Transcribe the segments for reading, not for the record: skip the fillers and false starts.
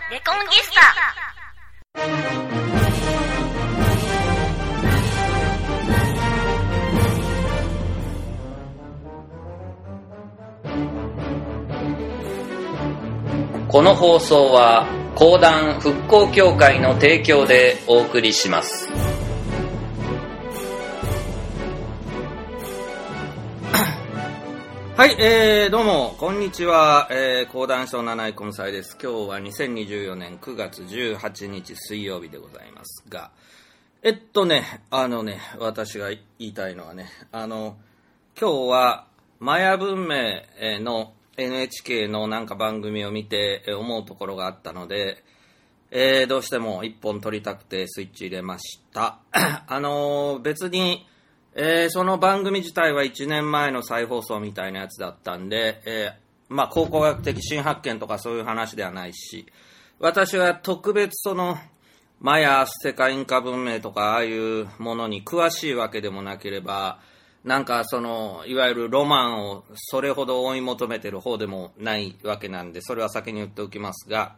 レコンギスタ。 この放送は講談復興協会の提供でお送りします。 はい、どうもこんにちは、講談師の七井根菜です。今日は2024年9月18日水曜日でございますが、私が言いたいのはね、今日はマヤ文明のNHK のなんか番組を見て思うところがあったので、どうしても一本撮りたくてスイッチ入れました。別に、その番組自体は1年前の再放送みたいなやつだったんで、考古学的新発見とかそういう話ではないし、私は特別そのマヤ、アステカ、インカ文明とかああいうものに詳しいわけでもなければ、なんかそのいわゆるロマンをそれほど追い求めてる方でもないわけなんで、それは先に言っておきますが、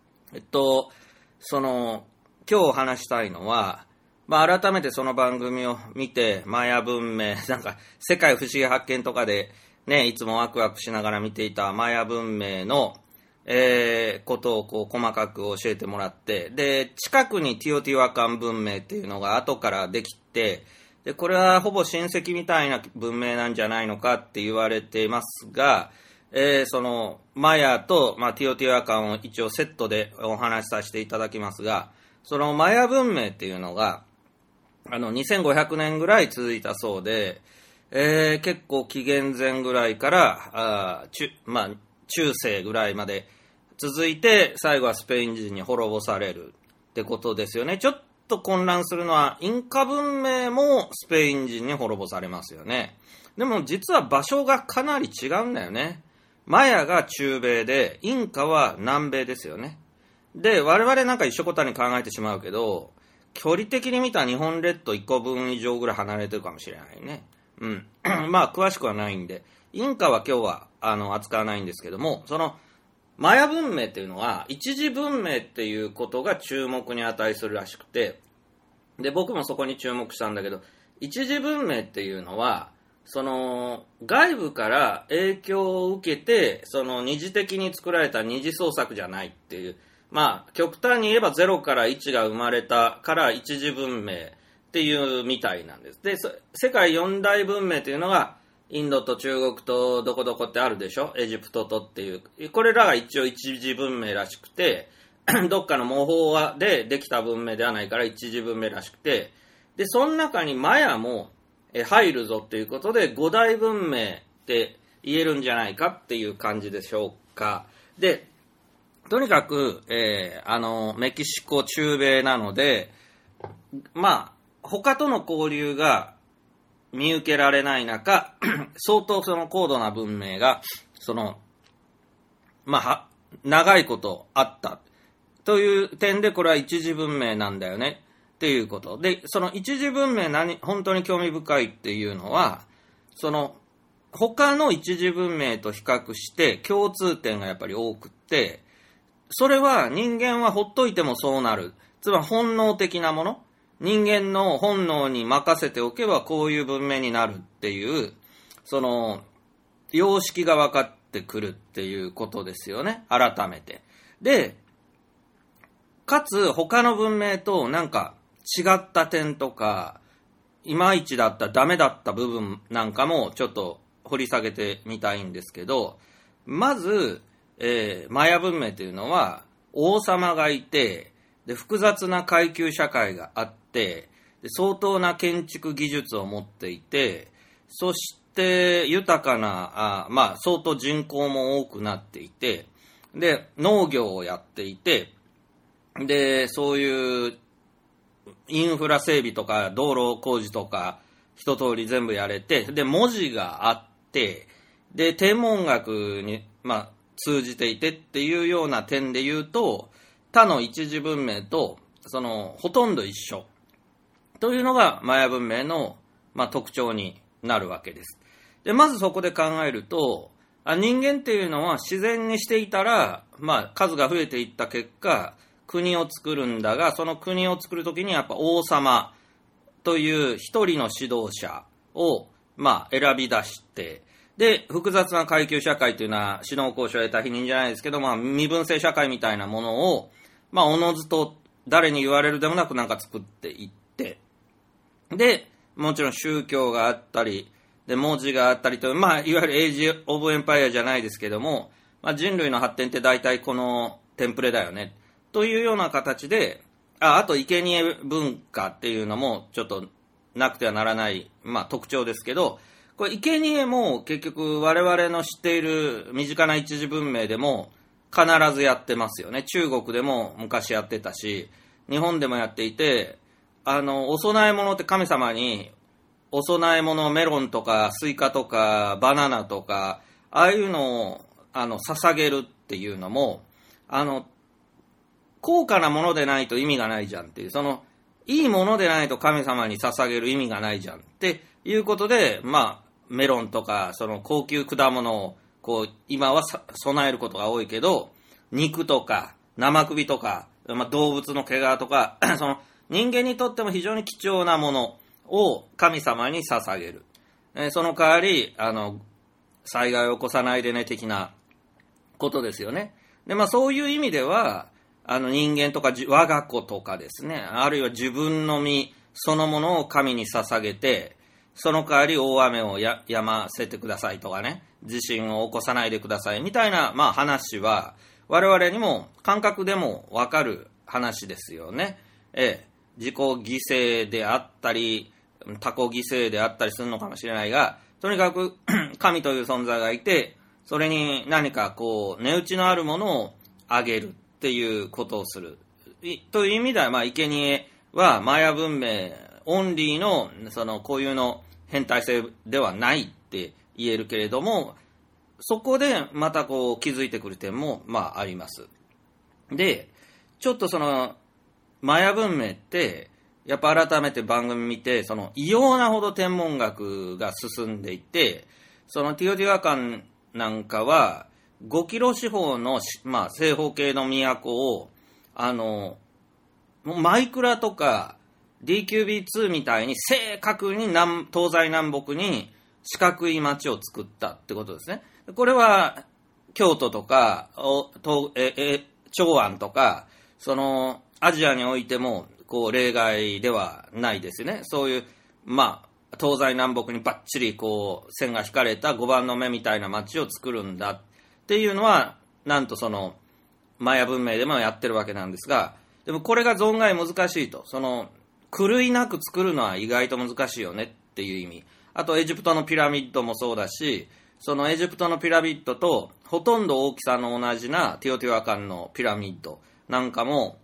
その今日話したいのは、改めてその番組を見てマヤ文明、なんか世界不思議発見とかでね、いつもワクワクしながら見ていたマヤ文明のことをこう細かく教えてもらって、で近くにティオティワカン文明っていうのが後からできて、でこれはほぼ親戚みたいな文明なんじゃないのかって言われていますが、そのマヤと、ティオティワカンを一応セットでお話しさせていただきますが、そのマヤ文明っていうのが2500年ぐらい続いたそうで、結構紀元前ぐらいから中世ぐらいまで続いて、最後はスペイン人に滅ぼされるってことですよね。ちょっと混乱するのは、インカ文明もスペイン人に滅ぼされますよね。でも実は場所がかなり違うんだよね。マヤが中米で、インカは南米ですよね。で、我々なんか一緒こたに考えてしまうけど、距離的に見たら日本列島1個分以上ぐらい離れてるかもしれないね。詳しくはないんで、インカは今日は扱わないんですけども、そのマヤ文明っていうのは一次文明っていうことが注目に値するらしくて、で僕もそこに注目したんだけど、一次文明っていうのはその外部から影響を受けて、その二次的に作られた二次創作じゃないっていう、極端に言えば0から1が生まれたから一次文明っていうみたいなんです。で世界四大文明っていうのがインドと中国とどこどこってあるでしょ、エジプトとっていう、これらが一応一次文明らしくてどっかの模倣でできた文明ではないから一次文明らしくて、でその中にマヤも入るぞっていうことで五大文明って言えるんじゃないかっていう感じでしょうか。でとにかく、メキシコ中米なので、他との交流が見受けられない中相当その高度な文明が長いことあったという点で、これは一次文明なんだよねっていうことで、その一次文明本当に興味深いっていうのは、その他の一次文明と比較して共通点がやっぱり多くって、それは人間はほっといてもそうなる、つまり本能的なもの、人間の本能に任せておけばこういう文明になるっていう、その様式が分かってくるっていうことですよね、改めて。でかつ他の文明となんか違った点とか、いまいちだったダメだった部分なんかもちょっと掘り下げてみたいんですけど、まず、マヤ文明というのは王様がいて、で複雑な階級社会があって、で相当な建築技術を持っていて、そして豊かな相当人口も多くなっていて、で農業をやっていて、でそういうインフラ整備とか道路工事とか一通り全部やれて、で文字があって、で天文学に通じていてっていうような点で言うと、他の一次文明とほとんど一緒というのがマヤ文明の特徴になるわけです。でまずそこで考えると、 人間っていうのは自然にしていたら、数が増えていった結果、国を作るんだが、その国を作るときにやっぱ王様という一人の指導者を、選び出して、で、複雑な階級社会というのは、首脳交渉を得た否認じゃないですけど、身分制社会みたいなものを、おのずと誰に言われるでもなく作っていって、で、もちろん宗教があったり、で、文字があったりという、いわゆるエイジ・オブ・エンパイアじゃないですけども、人類の発展って大体このテンプレだよね。というような形で、あと、生贄文化っていうのもちょっとなくてはならない、特徴ですけど、これ、生贄も結局我々の知っている身近な一次文明でも必ずやってますよね。中国でも昔やってたし、日本でもやっていて、お供え物って神様に、お供え物メロンとかスイカとかバナナとか、ああいうのを捧げるっていうのも、高価なものでないと意味がないじゃんっていう、いいものでないと神様に捧げる意味がないじゃんっていうことで、メロンとか、高級果物を、今は備えることが多いけど、肉とか、生首とか、動物の毛皮とか、人間にとっても非常に貴重なものを神様に捧げる。その代わり、災害を起こさないでね、的なことですよね。で、そういう意味では、人間とか我が子とかですね、あるいは自分の身そのものを神に捧げて、その代わり大雨をやませてくださいとかね、地震を起こさないでくださいみたいな、話は、我々にも感覚でもわかる話ですよね。自己犠牲であったり、他己犠牲であったりするのかもしれないが、とにかく神という存在がいて、それに何か値打ちのあるものをあげるっていうことをする。という意味では、生贄はマヤ文明オンリーの、固有の変態性ではないって言えるけれども、そこでまた気づいてくる点も、あります。で、ちょっとマヤ文明って、やっぱ改めて番組見て、異様なほど天文学が進んでいて、ティオティワカンなんかは、5キロ四方の、正方形の都を、マイクラとか DQB2 みたいに正確に東西南北に四角い町を作ったってことですね。これは、京都とか、長安とか、アジアにおいても、例外ではないですよね。そういう、東西南北にバッチリ線が引かれた5番の目みたいな街を作るんだっていうのは、なんとマヤ文明でもやってるわけなんですが、でもこれが存外難しいと。狂いなく作るのは意外と難しいよねっていう意味。あとエジプトのピラミッドもそうだし、エジプトのピラミッドとほとんど大きさの同じなティオティワカンのピラミッドなんかも、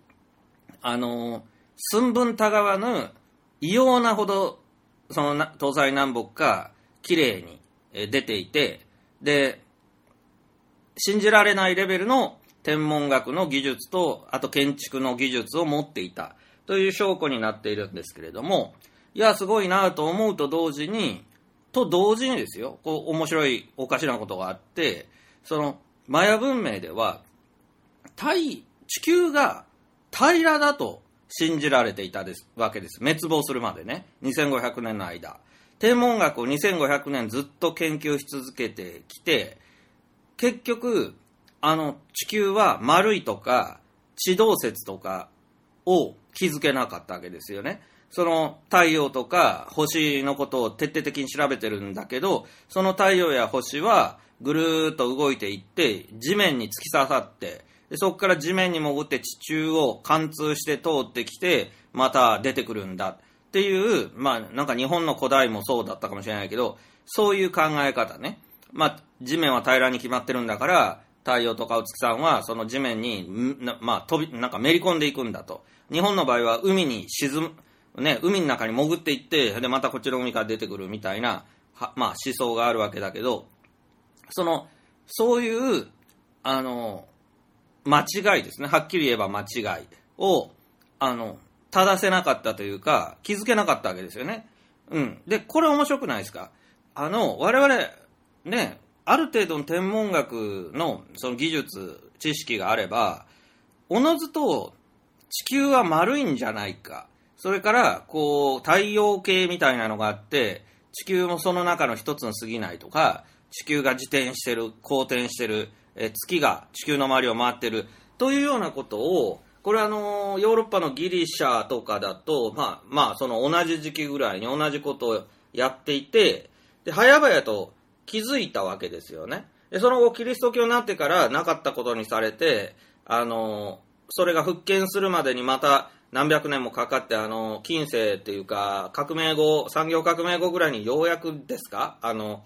寸分たがわぬ異様なほど東西南北が綺麗に出ていて、で、信じられないレベルの天文学の技術と、あと建築の技術を持っていたという証拠になっているんですけれども、いや、すごいなと思うと同時にですよ、面白いおかしなことがあって、マヤ文明では、地球が平らだと信じられていたわけです。滅亡するまでね、2500年の間。天文学を2500年ずっと研究し続けてきて、結局、地球は丸いとか、地動説とかを気づけなかったわけですよね。太陽とか星のことを徹底的に調べてるんだけど、その太陽や星はぐるーっと動いていって、地面に突き刺さって、でそこから地面に潜って地中を貫通して通ってきて、また出てくるんだっていう、なんか日本の古代もそうだったかもしれないけど、そういう考え方ね。地面は平らに決まってるんだから、太陽とかお月さんはその地面に、なんかめり込んでいくんだと。日本の場合は海に海の中に潜っていって、で、またこっちの海から出てくるみたいな、思想があるわけだけど、そういう、間違いですね。はっきり言えば間違いを、正せなかったというか、気づけなかったわけですよね。で、これ面白くないですか？我々、ね、 ある程度の天文学のその技術、知識があれば、おのずと地球は丸いんじゃないか。それから、太陽系みたいなのがあって、地球もその中の一つに過ぎないとか、地球が自転してる、公転してる、月が地球の周りを回ってる、というようなことを、これヨーロッパのギリシャとかだと、その同じ時期ぐらいに同じことをやっていて、で、早々と気づいたわけですよね。で、その後、キリスト教になってからなかったことにされて、それが復権するまでにまた何百年もかかって、近世っていうか、革命後、産業革命後ぐらいにようやくですか、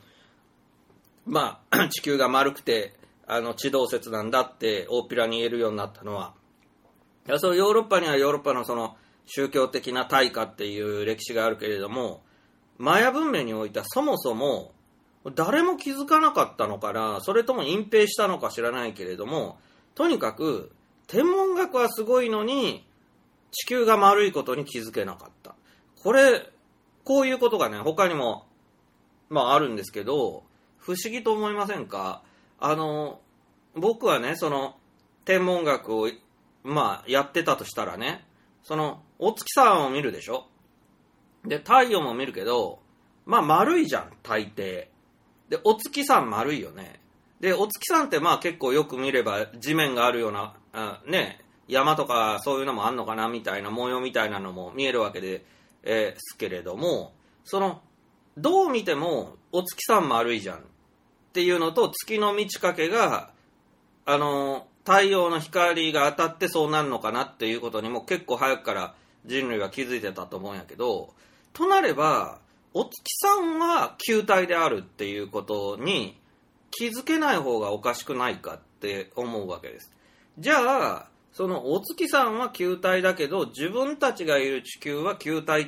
地球が丸くて、地動説なんだって大っぴらに言えるようになったのは、そのヨーロッパにはヨーロッパのその宗教的な大化っていう歴史があるけれども、マヤ文明においてはそもそも誰も気づかなかったのかな、それとも隠蔽したのか知らないけれども、とにかく天文学はすごいのに地球が丸いことに気づけなかった。こういうことがね、他にもあるんですけど、不思議と思いませんか？僕はね、その天文学をやってたとしたらね、そのお月さんを見るでしょ。で、太陽も見るけど、丸いじゃん、大抵。で、お月さん丸いよね。で、お月さんって結構よく見れば地面があるような、山とかそういうのもあんのかなみたいな模様みたいなのも見えるわけですけれども、どう見てもお月さん丸いじゃんっていうのと、月の満ち欠けが、太陽の光が当たってそうなるのかなっていうことにも結構早くから人類は気づいてたと思うんやけど、となれば、お月さんは球体であるっていうことに気づけない方がおかしくないかって思うわけです。じゃあ、そのお月さんは球体だけど、自分たちがいる地球は球体って、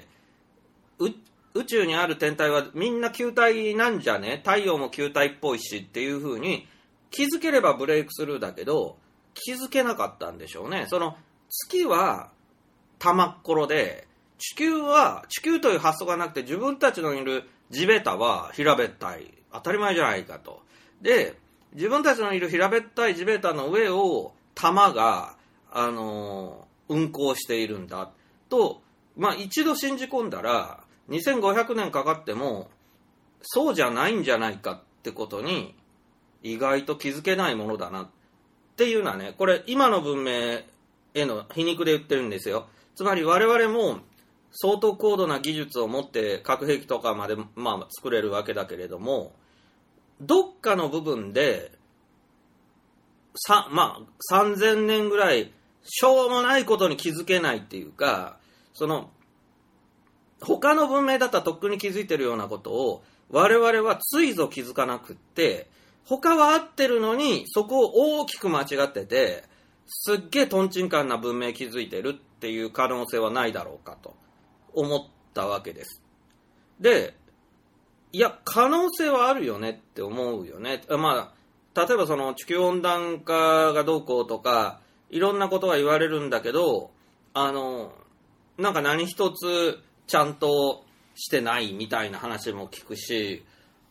宇宙にある天体はみんな球体なんじゃね？太陽も球体っぽいしっていう風に気づければブレイクスルーだけど、気づけなかったんでしょうね。その月は玉っころで、地球という発想がなくて、自分たちのいる地べたは平べったい。当たり前じゃないかと。で、自分たちのいる平べったい地べたの上を玉が、運行しているんだと、一度信じ込んだら、2500年かかっても、そうじゃないんじゃないかってことに、意外と気づけないものだなっていうのはね、これ今の文明への皮肉で言ってるんですよ。つまり我々も相当高度な技術を持って核兵器とかまで作れるわけだけれども、どっかの部分で3000年ぐらいしょうもないことに気づけないっていうか、その他の文明だったらとっくに気づいてるようなことを我々はついぞ気づかなくって、他は合ってるのにそこを大きく間違ってて、すっげえトンチンカンな文明気づいてるっていう可能性はないだろうかと思ったわけです。で、いや可能性はあるよねって思うよね。例えばその地球温暖化がどうこうとかいろんなことが言われるんだけど、なんか何一つちゃんとしてないみたいな話も聞くし、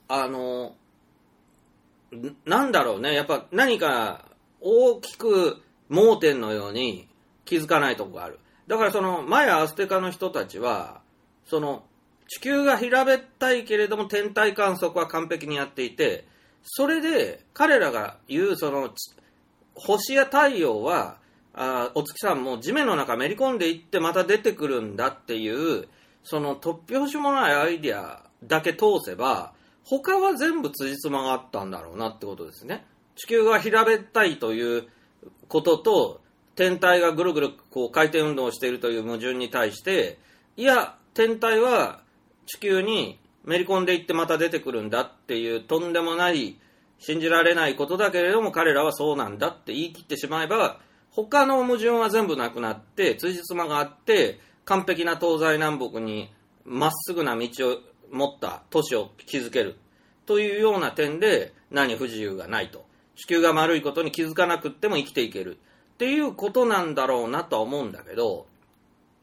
なんだろうね、やっぱ何か大きく盲点のように気づかないとこがある。だからそのマヤ・アステカの人たちは、その地球が平べったいけれども天体観測は完璧にやっていて、それで彼らが言うその星や太陽はお月さんも地面の中めり込んでいってまた出てくるんだっていう、その突拍子もないアイディアだけ通せば他は全部辻褄があったんだろうなってことですね。地球が平べったいということと天体がぐるぐる回転運動をしているという矛盾に対して、いや天体は地球にめり込んでいってまた出てくるんだっていうとんでもない信じられないことだけれども、彼らはそうなんだって言い切ってしまえば、他の矛盾は全部なくなって辻褄があって完璧な東西南北にまっすぐな道を持った都市を築けるというような点で何不自由がないと。地球が丸いことに気づかなくっても生きていけるっていうことなんだろうなとは思うんだけど、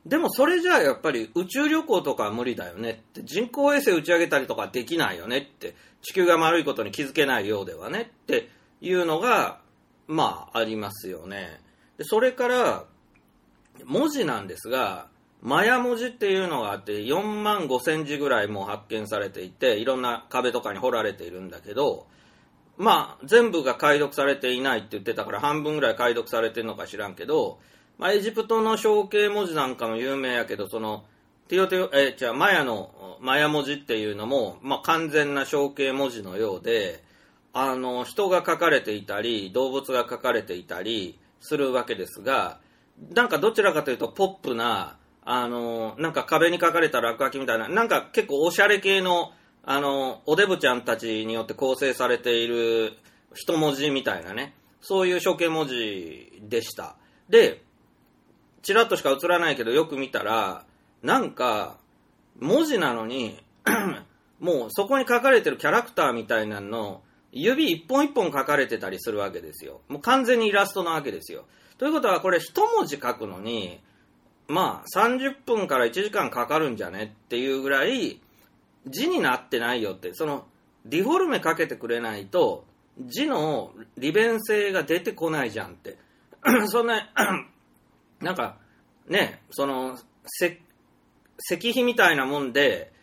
でもそれじゃあやっぱり宇宙旅行とかは無理だよねって、人工衛星打ち上げたりとかできないよねって、地球が丸いことに気づけないようではねっていうのがまあありますよね。でそれから文字なんですが、マヤ文字っていうのがあって4万5千字ぐらいもう発見されていて、いろんな壁とかに彫られているんだけど、まあ全部が解読されていないって言ってたから半分ぐらい解読されてるのか知らんけど、まあ、エジプトの象形文字なんかも有名やけど、そのマヤのマヤ文字っていうのも、まあ、完全な象形文字のようで、人が書かれていたり動物が書かれていたりするわけですが、なんかどちらかというとポップな、なんか壁に書かれた落書きみたいな、なんか結構おしゃれ系のおデブちゃんたちによって構成されている一文字みたいなね、そういう象形文字でした。でチラッとしか映らないけどよく見たら、なんか文字なのにもうそこに書かれてるキャラクターみたいなの指一本一本書かれてたりするわけですよ。もう完全にイラストなわけですよ。ということはこれ一文字書くのにまあ30分から1時間かかるんじゃねっていうぐらい字になってないよって、そのディフォルメかけてくれないと字の利便性が出てこないじゃんってそんななんかね、その石碑みたいなもんで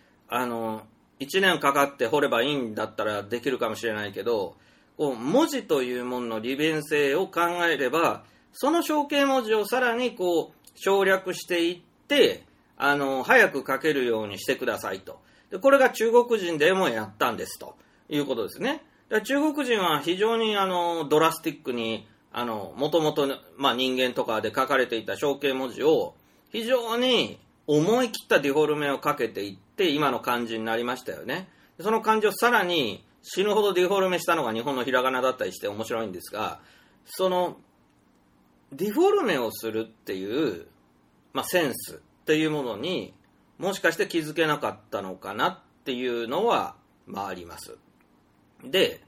1年かかって彫ればいいんだったらできるかもしれないけど、こう文字というものの利便性を考えれば、その象形文字をさらにこう省略していって早く書けるようにしてくださいと。でこれが中国人でもやったんですということですね。で中国人は非常にドラスティックにもともと人間とかで書かれていた象形文字を非常に思い切ったディフォルメをかけていって今の漢字になりましたよね。その漢字をさらに死ぬほどディフォルメしたのが日本のひらがなだったりして面白いんですが、そのディフォルメをするっていう、センスっていうものにもしかして気づけなかったのかなっていうのはあります。で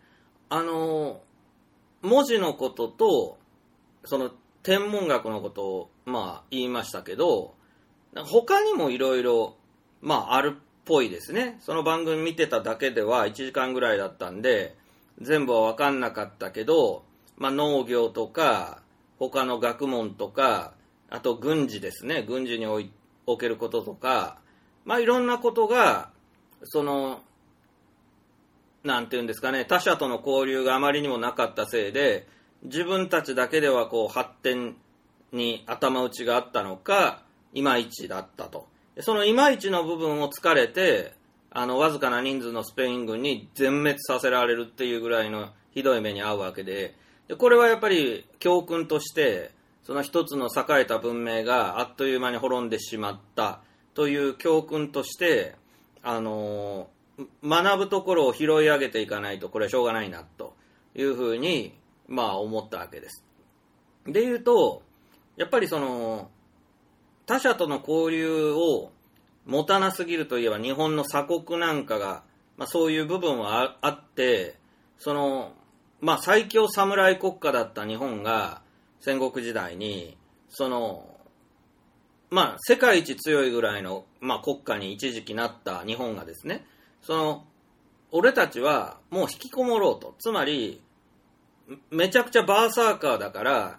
文字のこととその天文学のことを言いましたけど、他にもいろいろあるっぽいですね。その番組見てただけでは1時間ぐらいだったんで全部は分かんなかったけど、農業とか他の学問とか、あと軍事ですね、軍事におけることとか、いろんなことがそのなんていうんですかね、他者との交流があまりにもなかったせいで自分たちだけではこう発展に頭打ちがあったのか、いまいちだったと。そのいまいちの部分を突かれてわずかな人数のスペイン軍に全滅させられるっていうぐらいのひどい目に遭うわけで、これはやっぱり教訓としてその一つの栄えた文明があっという間に滅んでしまったという教訓として学ぶところを拾い上げていかないとこれはしょうがないなというふうに思ったわけです。でいうとやっぱりその他者との交流を持たなすぎるといえば日本の鎖国なんかが、そういう部分はあってその最強侍国家だった日本が戦国時代にその世界一強いぐらいの、国家に一時期なった日本がですね、その俺たちはもう引きこもろうと、つまりめちゃくちゃバーサーカーだから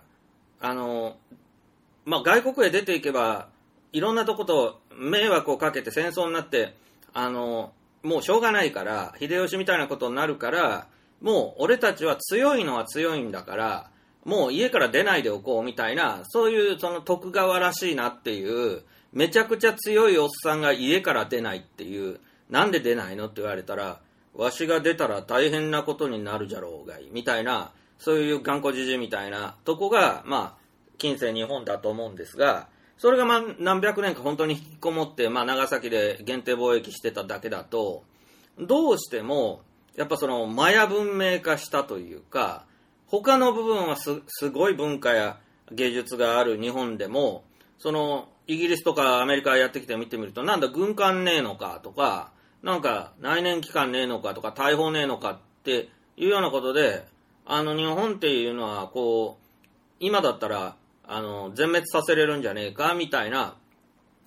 外国へ出ていけばいろんなとこと迷惑をかけて戦争になってもうしょうがないから、秀吉みたいなことになるから、もう俺たちは強いのは強いんだからもう家から出ないでおこうみたいな、そういうその徳川らしいなっていう、めちゃくちゃ強いおっさんが家から出ないっていう、なんで出ないのって言われたら、わしが出たら大変なことになるじゃろうがいみたいな、そういう頑固じじみたいなとこが近世日本だと思うんですが、それが何百年か本当に引きこもって、長崎で限定貿易してただけだと、どうしてもやっぱそのマヤ文明化したというか、他の部分はすごい文化や芸術がある日本でも、そのイギリスとかアメリカやってきて見てみると、なんだ軍艦ねえのかとか、なんか内燃機関ねえのかとか大砲ねえのかっていうようなことで、日本っていうのはこう今だったら全滅させれるんじゃねえかみたいな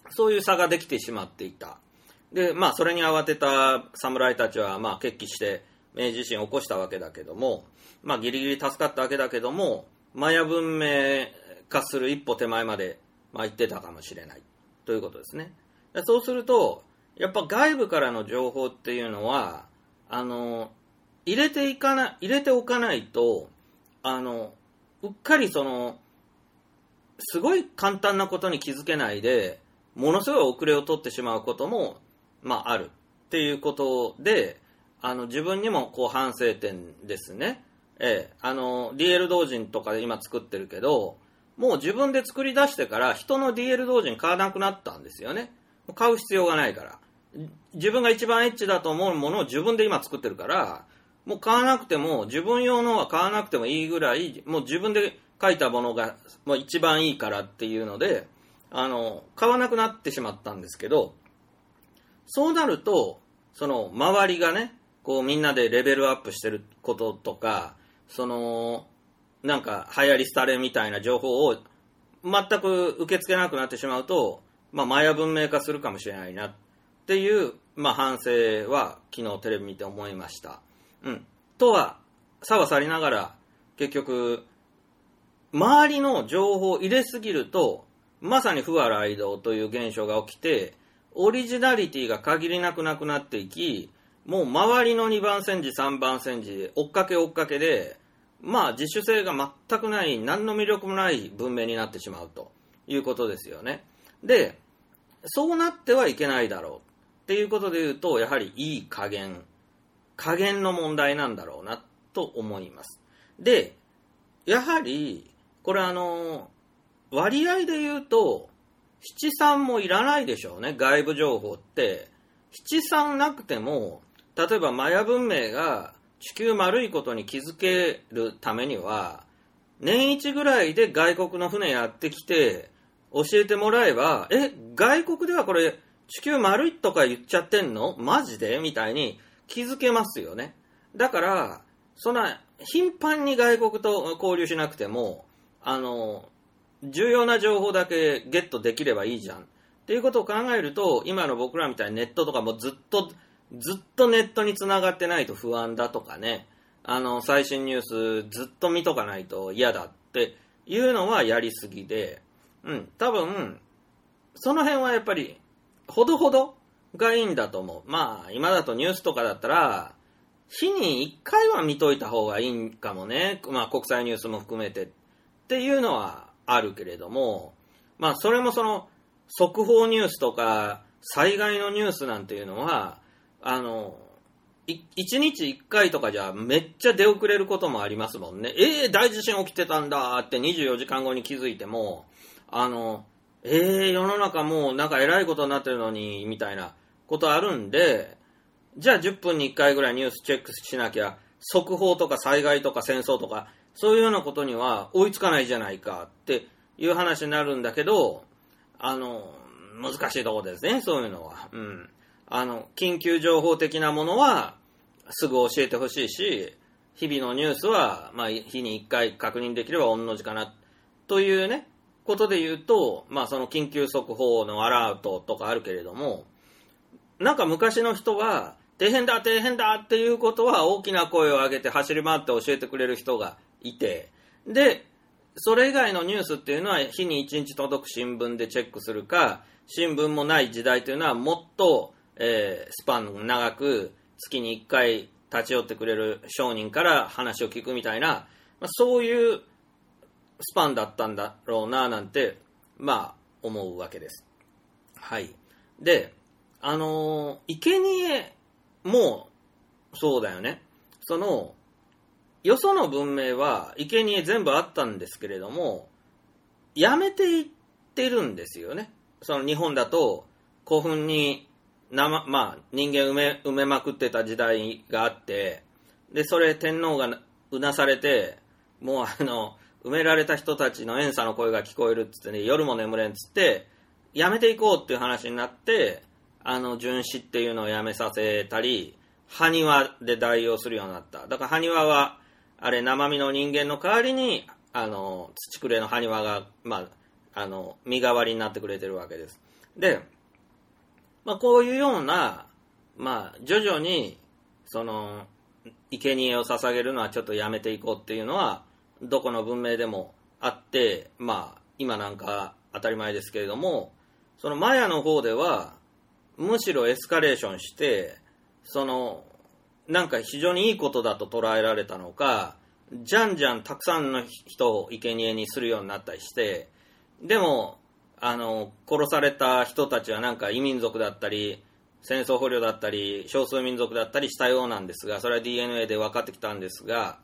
そういう差ができてしまっていた。で、それに慌てた侍たちは、決起して明治維新を起こしたわけだけども、ギリギリ助かったわけだけども、マヤ文明化する一歩手前まで、行ってたかもしれないということですね。でそうすると、やっぱ外部からの情報っていうのは、入れておかないと、うっかりすごい簡単なことに気づけないで、ものすごい遅れを取ってしまうことも、あるっていうことで、自分にも反省点ですね。DL 同人とかで今作ってるけど、もう自分で作り出してから人の DL 同人買わなくなったんですよね。買う必要がないから。自分が一番エッチだと思うものを自分で今作ってるから、もう買わなくても、自分用のは買わなくてもいいぐらい、もう自分で書いたものがもう一番いいからっていうので、買わなくなってしまったんですけど、そうなると、周りがね、みんなでレベルアップしてることとか、なんか流行り廃れみたいな情報を全く受け付けなくなってしまうと、マヤ文明化するかもしれないなっていう、反省は昨日テレビ見て思いました。とは、さはさりながら、結局、周りの情報を入れすぎると、まさに不和雷動という現象が起きて、オリジナリティが限りなくなくなっていき、もう周りの2番煎じ3番煎じで追っかけで、自主性が全くない、何の魅力もない文明になってしまうということですよね。で、そうなってはいけないだろうっていうことで言うと、やはりいい加減の問題なんだろうなと思います。で、やはりこれ割合で言うと七三もいらないでしょうね。外部情報って七三なくても、例えばマヤ文明が地球丸いことに気づけるためには、年一ぐらいで外国の船やってきて教えてもらえば、外国ではこれ地球丸いとか言っちゃってんの？マジで？みたいに気づけますよね。だからそんな頻繁に外国と交流しなくても、重要な情報だけゲットできればいいじゃんっていうことを考えると、今の僕らみたいにネットとかもずっとネットにつながってないと不安だとかね、最新ニュースずっと見とかないと嫌だっていうのはやりすぎで、多分その辺はやっぱりほどほどがいいんだと思う。今だとニュースとかだったら日に1回は見といた方がいいかもね。国際ニュースも含めてっていうのはあるけれども、それも速報ニュースとか災害のニュースなんていうのは、1日1回とかじゃめっちゃ出遅れることもありますもんね。大地震起きてたんだって24時間後に気づいても、世の中もうなんか偉いことになってるのにみたいなことあるんで、じゃあ10分に1回ぐらいニュースチェックしなきゃ、速報とか災害とか戦争とかそういうようなことには追いつかないじゃないかっていう話になるんだけど、難しいところですね、そういうのは。緊急情報的なものはすぐ教えてほしいし、日々のニュースは日に1回確認できれば同じかなというねことで言うと、その緊急速報のアラートとかあるけれども、なんか昔の人は底辺だっていうことは大きな声を上げて走り回って教えてくれる人がいて、でそれ以外のニュースっていうのは日に1日届く新聞でチェックするか、新聞もない時代というのはもっとスパン長く月に1回立ち寄ってくれる商人から話を聞くみたいな、そういうスパンだったんだろうななんて思うわけです。はい。で、生贄もそうだよね。よその文明は生贄全部あったんですけれども、やめていってるんですよね。日本だと古墳に人間埋めまくってた時代があって、でそれ天皇がうなされて、もう埋められた人たちの怨嗟の声が聞こえるっつってね、夜も眠れんっつってやめていこうっていう話になって、殉死っていうのをやめさせたり、埴輪で代用するようになった。だから埴輪はあれ生身の人間の代わりに土くれの埴輪が身代わりになってくれてるわけです。 で、こういうような、徐々に、生贄を捧げるのはちょっとやめていこうっていうのは、どこの文明でもあって、今なんか当たり前ですけれども、そのマヤの方では、むしろエスカレーションして、なんか非常にいいことだと捉えられたのか、じゃんじゃんたくさんの人を生贄にするようになったりして、でも、殺された人たちはなんか異民族だったり、戦争捕虜だったり、少数民族だったりしたようなんですが、それは DNA で分かってきたんですが、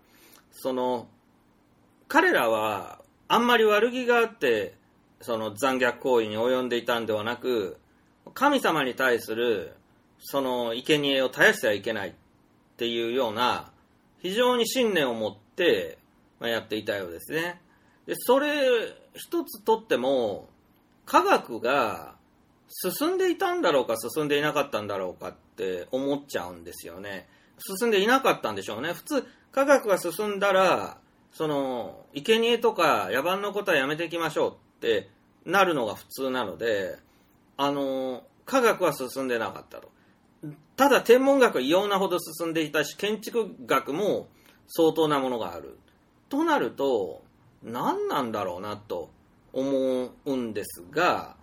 彼らはあんまり悪気があって、残虐行為に及んでいたんではなく、神様に対する、生贄を絶やしてはいけないっていうような、非常に信念を持って、やっていたようですね。で、それ一つとっても、科学が進んでいたんだろうか進んでいなかったんだろうかって思っちゃうんですよね。進んでいなかったんでしょうね。普通科学が進んだら生贄とか野蛮のことはやめていきましょうってなるのが普通なので、科学は進んでなかったと。ただ天文学は異様なほど進んでいたし、建築学も相当なものがあるとなると、何なんだろうなと思うんですが、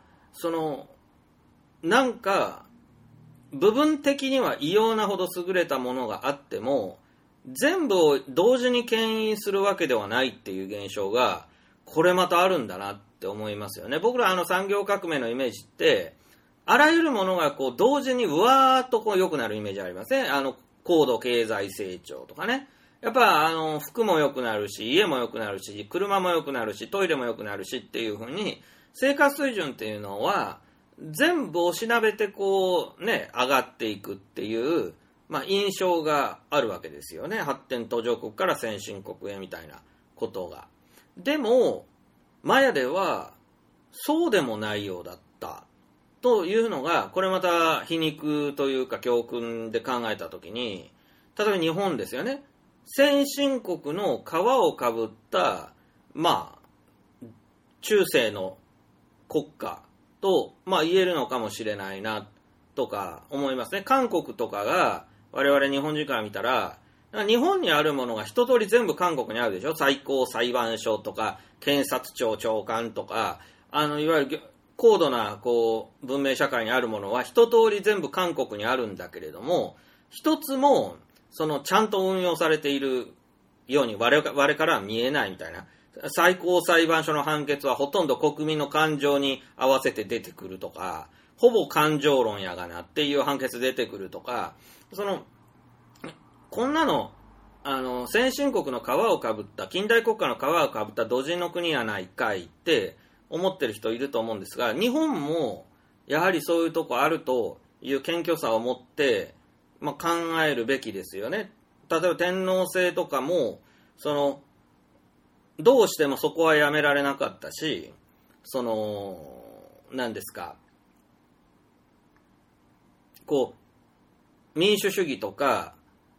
なんか部分的には異様なほど優れたものがあっても、全部を同時に牽引するわけではないっていう現象がこれまたあるんだなって思いますよね。僕ら産業革命のイメージって、あらゆるものが同時にうわーっと良くなるイメージありますね。高度経済成長とかね。やっぱ服も良くなるし、家も良くなるし、車も良くなるし、トイレも良くなるしっていう風に、生活水準っていうのは全部おしなべて上がっていくっていう印象があるわけですよね。発展途上国から先進国へみたいなことが。でもマヤではそうでもないようだったというのが、これまた皮肉というか教訓で考えたときに、例えば日本ですよね。先進国の皮をかぶった中世の国家と言えるのかもしれないなとか思いますね。韓国とかが我々日本人から見たら、日本にあるものが一通り全部韓国にあるでしょ。最高裁判所とか検察庁長官とか、いわゆる高度な文明社会にあるものは一通り全部韓国にあるんだけれども、一つもちゃんと運用されているように我からは見えないみたいな。最高裁判所の判決はほとんど国民の感情に合わせて出てくるとか、ほぼ感情論やがなっていう判決出てくるとか、こんなの先進国の皮をかぶった、近代国家の皮をかぶった土人の国やないかいって思ってる人いると思うんですが、日本もやはりそういうとこあるという謙虚さを持って考えるべきですよね。例えば天皇制とかもどうしてもそこはやめられなかったし、何ですか、民主主義とか、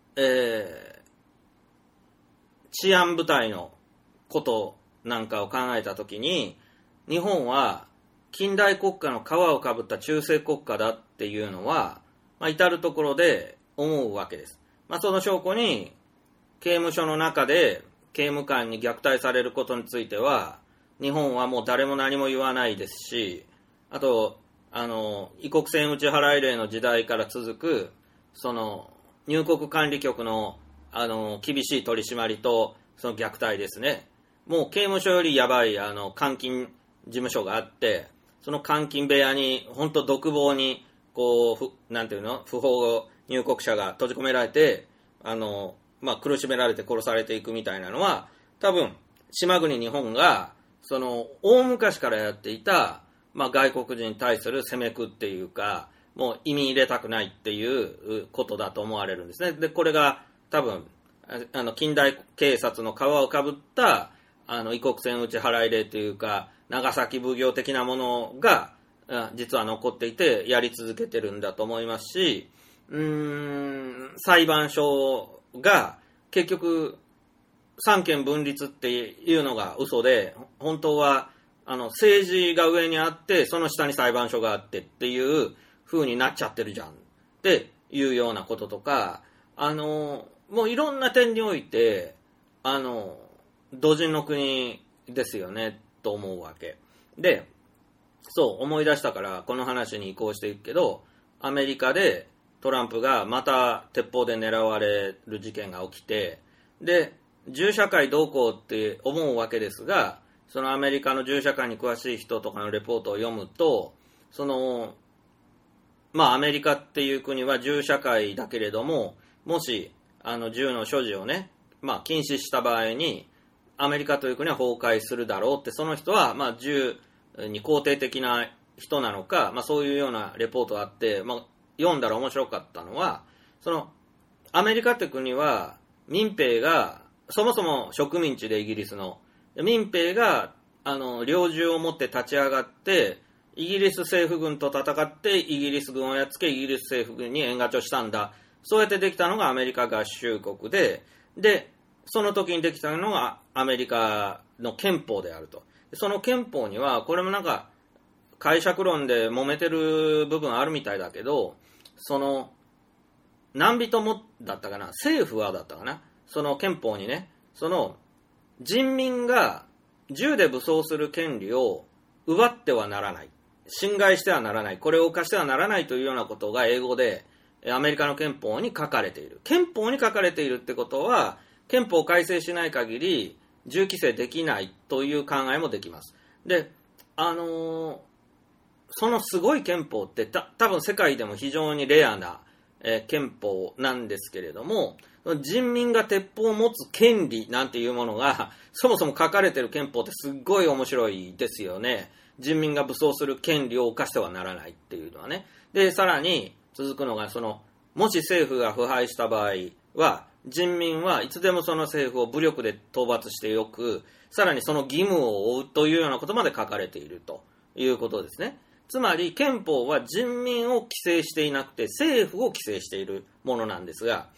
治安部隊のことなんかを考えたときに、日本は近代国家の皮をかぶった中世国家だっていうのは、至るところで思うわけです。その証拠に、刑務所の中で刑務官に虐待されることについては、日本はもう誰も何も言わないですし、あと異国船打ち払い令の時代から続く入国管理局の厳しい取り締まりと虐待ですね。もう刑務所よりやばい監禁事務所があって、その監禁部屋に本当独房になんていうの、不法入国者が閉じ込められて苦しめられて殺されていくみたいなのは、多分島国日本が大昔からやっていた外国人に対する攻めくっていうか、もう意味入れたくないっていうことだと思われるんですね。で、これが多分近代警察の皮をかぶった異国船打ち払い令というか、長崎奉行的なものが実は残っていてやり続けてるんだと思いますし、裁判所が結局三権分立っていうのが嘘で、本当は政治が上にあって、その下に裁判所があってっていう風になっちゃってるじゃんっていうようなこととか、もういろんな点において、土人の国ですよね、と思うわけ。で、そう思い出したからこの話に移行していくけど、アメリカでトランプがまた鉄砲で狙われる事件が起きて、で、銃社会どうこうって思うわけですが、そのアメリカの銃社会に詳しい人とかのレポートを読むと、アメリカっていう国は銃社会だけれども、もし銃の所持をね、禁止した場合にアメリカという国は崩壊するだろうって、その人は銃に肯定的な人なのか、そういうようなレポートがあって、読んだら面白かったのは、アメリカって国は民兵がそもそも植民地で、イギリスの民兵が猟銃を持って立ち上がってイギリス政府軍と戦ってイギリス軍をやっつけ、イギリス政府軍に援護をしたんだ。そうやってできたのがアメリカ合衆国で、その時にできたのがアメリカの憲法であると。その憲法には、これもなんか解釈論で揉めてる部分あるみたいだけど、何人もだったかな、政府はだったかな、その憲法にね、人民が銃で武装する権利を奪ってはならない、侵害してはならない、これを犯してはならないというようなことが英語でアメリカの憲法に書かれている。憲法に書かれているってことは、憲法を改正しない限り銃規制できないという考えもできます。で、そのすごい憲法って多分世界でも非常にレアな、憲法なんですけれども、人民が鉄砲を持つ権利なんていうものがそもそも書かれている憲法ってすっごい面白いですよね。人民が武装する権利を侵してはならないっていうのはね。で、さらに続くのが、もし政府が腐敗した場合は、人民はいつでもその政府を武力で討伐してよく、さらにその義務を負うというようなことまで書かれているということですね。つまり憲法は人民を規制していなくて政府を規制しているものなんですが、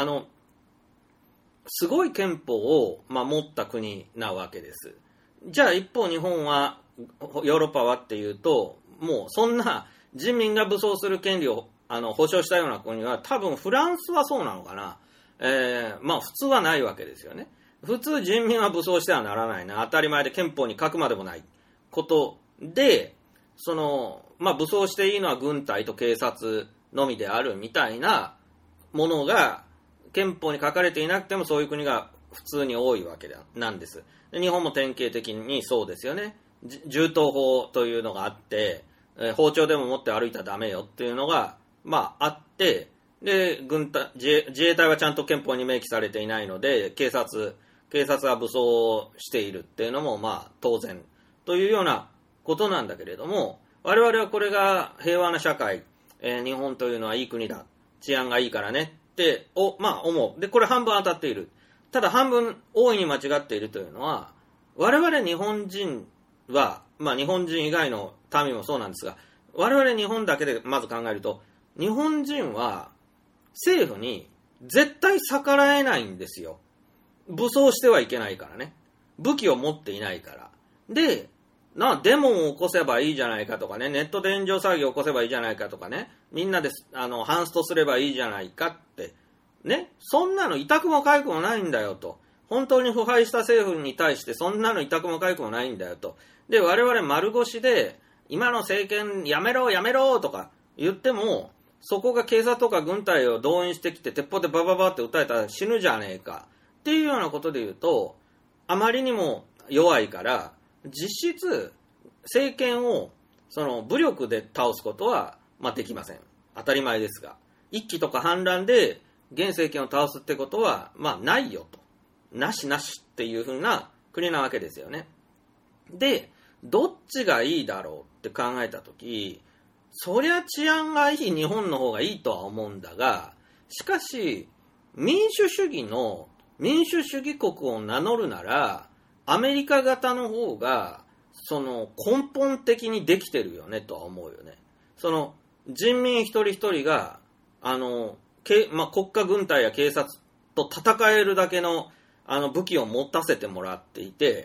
すごい憲法を持った国なわけです。じゃあ一方日本は、ヨーロッパはっていうと、もうそんな人民が武装する権利を保障したような国は、多分フランスはそうなのかな。普通はないわけですよね。普通人民は武装してはならないな、当たり前で憲法に書くまでもないことで、武装していいのは軍隊と警察のみであるみたいなものが憲法に書かれていなくても、そういう国が普通に多いわけなんです。で、日本も典型的にそうですよね。銃刀法というのがあって、包丁でも持って歩いたらダメよっていうのがあって、で、自衛隊はちゃんと憲法に明記されていないので、警察が武装しているっていうのも当然というようなことなんだけれども、我々はこれが平和な社会、日本というのはいい国だ、治安がいいからねって思う。で、これ半分当たっている。ただ半分大いに間違っているというのは、我々日本人は、日本人以外の民もそうなんですが、我々日本だけでまず考えると、日本人は政府に絶対逆らえないんですよ。武装してはいけないからね。武器を持っていないから。で、デモを起こせばいいじゃないかとかね、ネットで炎上騒ぎを起こせばいいじゃないかとかね、みんなでハンストすればいいじゃないかってね、そんなの痛くも痒くもないんだよと。本当に腐敗した政府に対してそんなの痛くも痒くもないんだよと。で、我々丸腰で今の政権やめろやめろとか言っても、そこが警察とか軍隊を動員してきて鉄砲でバババって撃たれたら死ぬじゃねえかっていうようなことで言うと、あまりにも弱いから実質政権を武力で倒すことはできません。当たり前ですが、一揆とか反乱で現政権を倒すってことはないよと、なしなしっていう風な国なわけですよね。で、どっちがいいだろうって考えたとき、そりゃ治安がいい日本の方がいいとは思うんだが、しかし民主主義国を名乗るならアメリカ型の方が根本的にできてるよねとは思うよね。人民一人一人が国家軍隊や警察と戦えるだけの武器を持たせてもらっていて、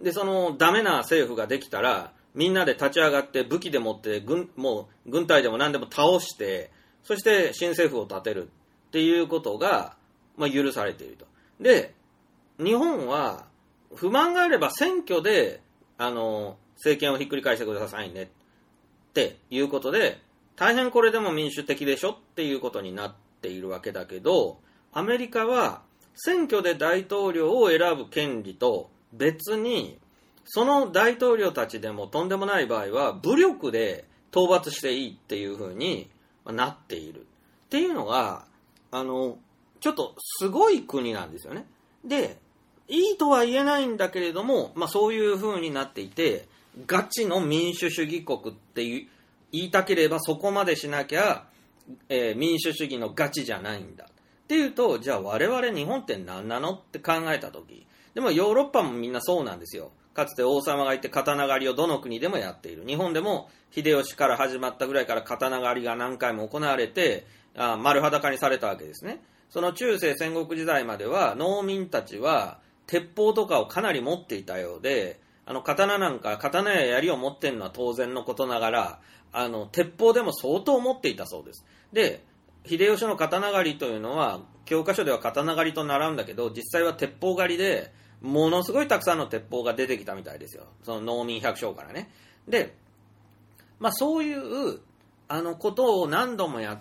で、そのダメな政府ができたら、みんなで立ち上がって武器でもってもう軍隊でも何でも倒して、そして新政府を立てるっていうことが、許されていると。で、日本は不満があれば選挙で政権をひっくり返してくださいねっていうことで、大変これでも民主的でしょっていうことになっているわけだけど、アメリカは選挙で大統領を選ぶ権利と別に、その大統領たちでもとんでもない場合は武力で討伐していいっていう風になっているっていうのがちょっとすごい国なんですよね。で、いいとは言えないんだけれども、そういう風になっていて、ガチの民主主義国って言いたければそこまでしなきゃ、民主主義のガチじゃないんだっていうと、じゃあ我々日本って何なのって考えたとき、でもヨーロッパもみんなそうなんですよ。かつて王様がいて刀狩りをどの国でもやっている。日本でも秀吉から始まったぐらいから刀狩りが何回も行われて、丸裸にされたわけですね。その中世戦国時代までは農民たちは鉄砲とかをかなり持っていたようで、刀や槍を持っているのは当然のことながら、鉄砲でも相当持っていたそうです。で、秀吉の刀狩りというのは教科書では刀狩りと習うんだけど、実際は鉄砲狩りでものすごいたくさんの鉄砲が出てきたみたいですよ。その農民百姓からね。で、そういうことを何度もやって、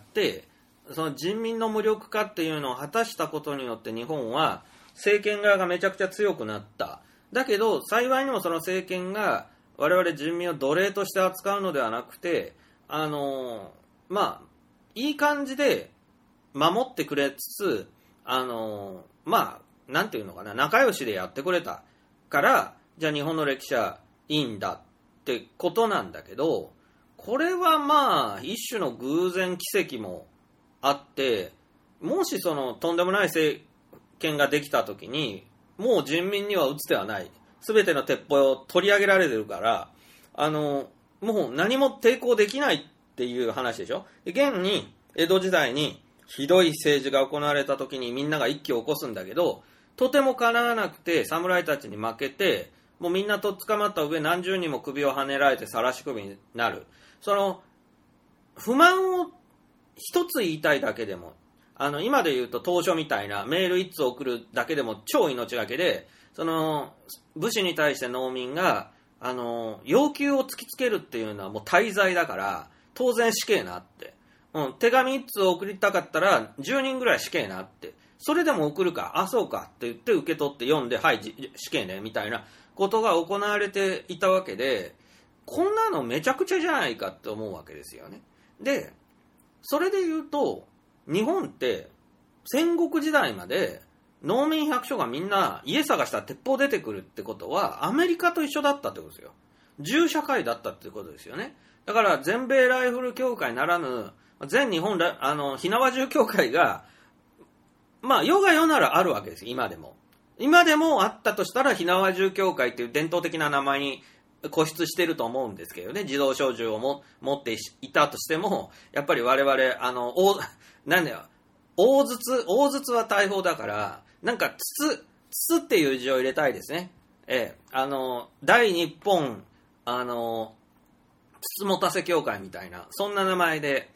その人民の無力化っていうのを果たしたことによって日本は政権側がめちゃくちゃ強くなった。だけど幸いにもその政権が我々人民を奴隷として扱うのではなくて、いい感じで守ってくれつつ、なんていうのかな、仲良しでやってくれたから、じゃあ日本の歴史はいいんだってことなんだけど、これは一種の偶然奇跡もあって、もしそのとんでもない政権ができた時に、もう人民には打つ手はない。すべての鉄砲を取り上げられてるから、もう何も抵抗できないっていう話でしょ。現に江戸時代にひどい政治が行われた時にみんなが一揆を起こすんだけど、とても叶わなくて侍たちに負けて、もうみんなとっ捕まった上何十人も首をはねられて晒し首になる。その不満を一つ言いたいだけでも、今で言うと当初みたいなメール一通送るだけでも超命がけで、その武士に対して農民が要求を突きつけるっていうのはもう大罪だから当然死刑なって、手紙一通送りたかったら10人ぐらい死刑なって、それでも送るか、あそうかって言って受け取って読んで、はい死刑ねみたいなことが行われていたわけで、こんなのめちゃくちゃじゃないかって思うわけですよね。で、それで言うと日本って戦国時代まで農民百姓がみんな家探したら鉄砲出てくるってことはアメリカと一緒だったってことですよ。銃社会だったってことですよね。だから全米ライフル協会ならぬ全日本火縄銃協会が世が世ならあるわけです。今でもあったとしたら火縄銃協会っていう伝統的な名前に固執してると思うんですけどね。自動小銃を持っていたとしても、やっぱり我々大筒は大砲だから、なんか筒っていう字を入れたいですね。大日本筒持たせ協会みたいな、そんな名前で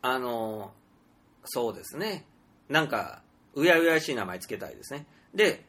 そうですね、なんかうやうやしい名前つけたいですね。で、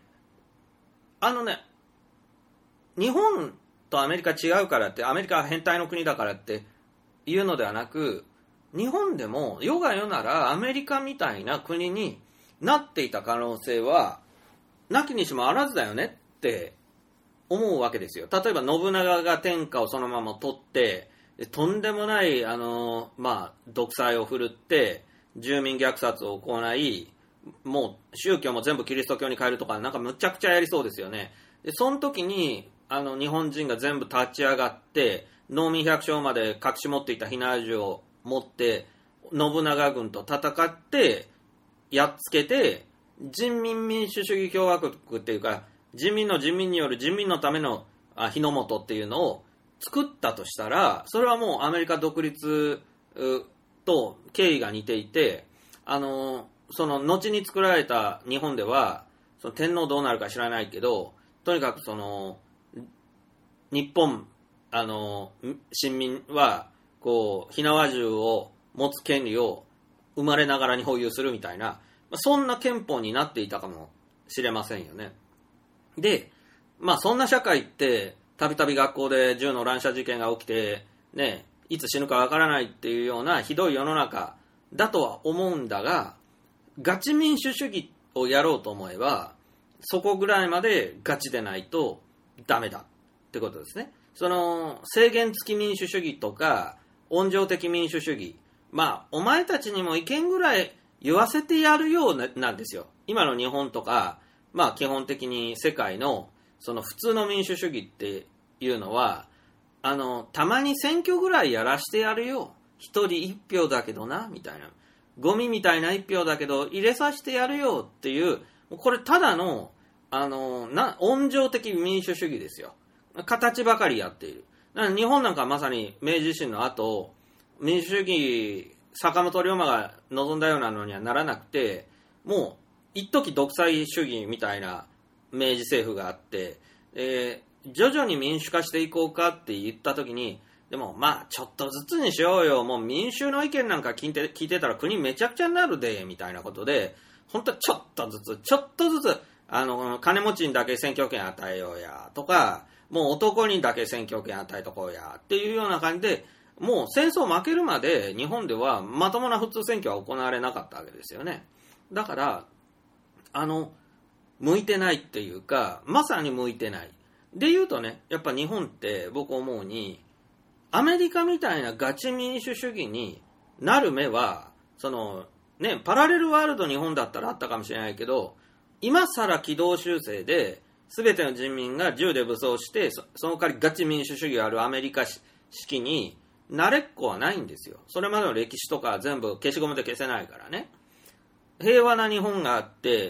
日本とアメリカ違うからって、アメリカは変態の国だからっていうのではなく、日本でも世が世ならアメリカみたいな国になっていた可能性はなきにしもあらずだよねって思うわけですよ。例えば信長が天下をそのまま取って、とんでもない独裁を振るって住民虐殺を行い、もう宗教も全部キリスト教に変えるとか、なんかむちゃくちゃやりそうですよね。でその時に日本人が全部立ち上がって農民百姓まで隠し持っていた火縄銃を持って信長軍と戦ってやっつけて、人民民主主義共和国っていうか、人民による人民のための日の本っていうのを作ったとしたら、それはもうアメリカ独立と経緯が似ていて、その後に作られた日本では、その天皇どうなるか知らないけど、とにかくその日本市民はこう火縄銃を持つ権利を生まれながらに保有するみたいな、そんな憲法になっていたかもしれませんよね。で、そんな社会ってたびたび学校で銃の乱射事件が起きてね、いつ死ぬかわからないっていうようなひどい世の中だとは思うんだが、ガチ民主主義をやろうと思えばそこぐらいまでガチでないとダメだってことですね。その制限付き民主主義とか温情的民主主義、お前たちにも意見ぐらい言わせてやるようなんですよ。今の日本とか、基本的に世界のその普通の民主主義っていうのは、たまに選挙ぐらいやらしてやるよ。一人一票だけどな、みたいな。ゴミみたいな一票だけど入れさせてやるよっていう、これただの、温情的民主主義ですよ。形ばかりやっている。日本なんかまさに明治維新の後、民主主義、坂本龍馬が望んだようなのにはならなくて、もう一時独裁主義みたいな明治政府があって、徐々に民主化していこうかって言った時に、でもちょっとずつにしようよ、もう民衆の意見なんか聞いてたら国めちゃくちゃになるで、みたいなことで、本当ちょっとずつ、金持ちにだけ選挙権与えようや、とか、もう男にだけ選挙権与えとこうや、っていうような感じで、もう戦争負けるまで日本ではまともな普通選挙は行われなかったわけですよね。だから、向いてないっていうか、まさに向いてない。で言うとね、やっぱ日本って僕思うに、アメリカみたいなガチ民主主義になる目は、パラレルワールド日本だったらあったかもしれないけど、今更軌道修正で、全ての人民が銃で武装して、その代わりガチ民主主義があるアメリカ式に慣れっこはないんですよ。それまでの歴史とか全部消しゴムで消せないからね。平和な日本があって、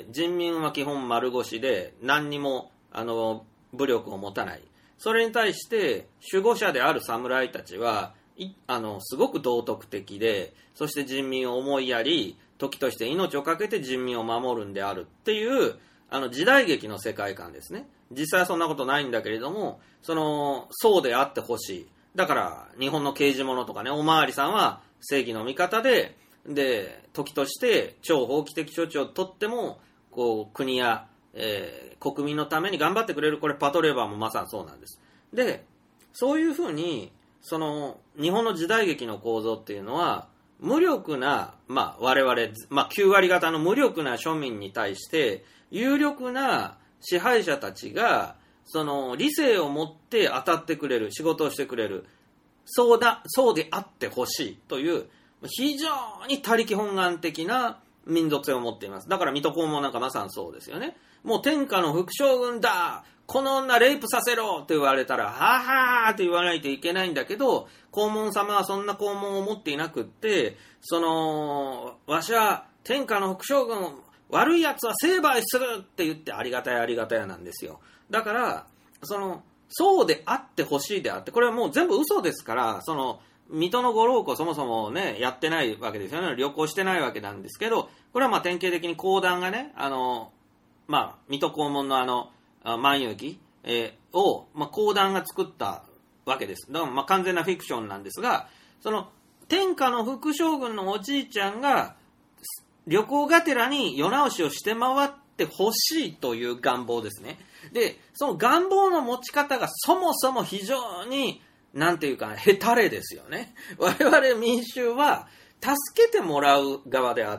人民は基本丸腰で、何にも、武力を持たない。それに対して、守護者である侍たちは、すごく道徳的で、そして人民を思いやり、時として命を懸けて人民を守るんであるっていう、時代劇の世界観ですね。実際はそんなことないんだけれども、そうであってほしい。だから、日本の刑事物とかね、おまわりさんは正義の味方で、時として超法規的処置を取っても、国や、国民のために頑張ってくれる。これパトレーバーもまさにそうなんです。で、そういうふうに、日本の時代劇の構造っていうのは、無力な、我々、9割方の無力な庶民に対して、有力な支配者たちが、理性を持って当たってくれる、仕事をしてくれる。そうであってほしいという、非常に他力本願的な民族性を持っています。だから水戸黄門なんかまさにそうですよね。もう天下の副将軍だ、この女レイプさせろって言われたら、ははーって言わないといけないんだけど、黄門様はそんな黄門を持っていなくって、わしは天下の副将軍、悪い奴は成敗するって言ってありがたやなんですよ。だから、そうであってほしいであって、これはもう全部嘘ですから、水戸のご老公そもそもね、やってないわけですよね。旅行してないわけなんですけど、これは典型的に講談がね、水戸黄門の万有記、を、講談が作ったわけです。だから完全なフィクションなんですが、天下の副将軍のおじいちゃんが、旅行がてらに世直しをして回ってほしいという願望ですね。で、その願望の持ち方がそもそも非常に、なんていうか、ヘタレですよね。我々民衆は、助けてもらう側であって、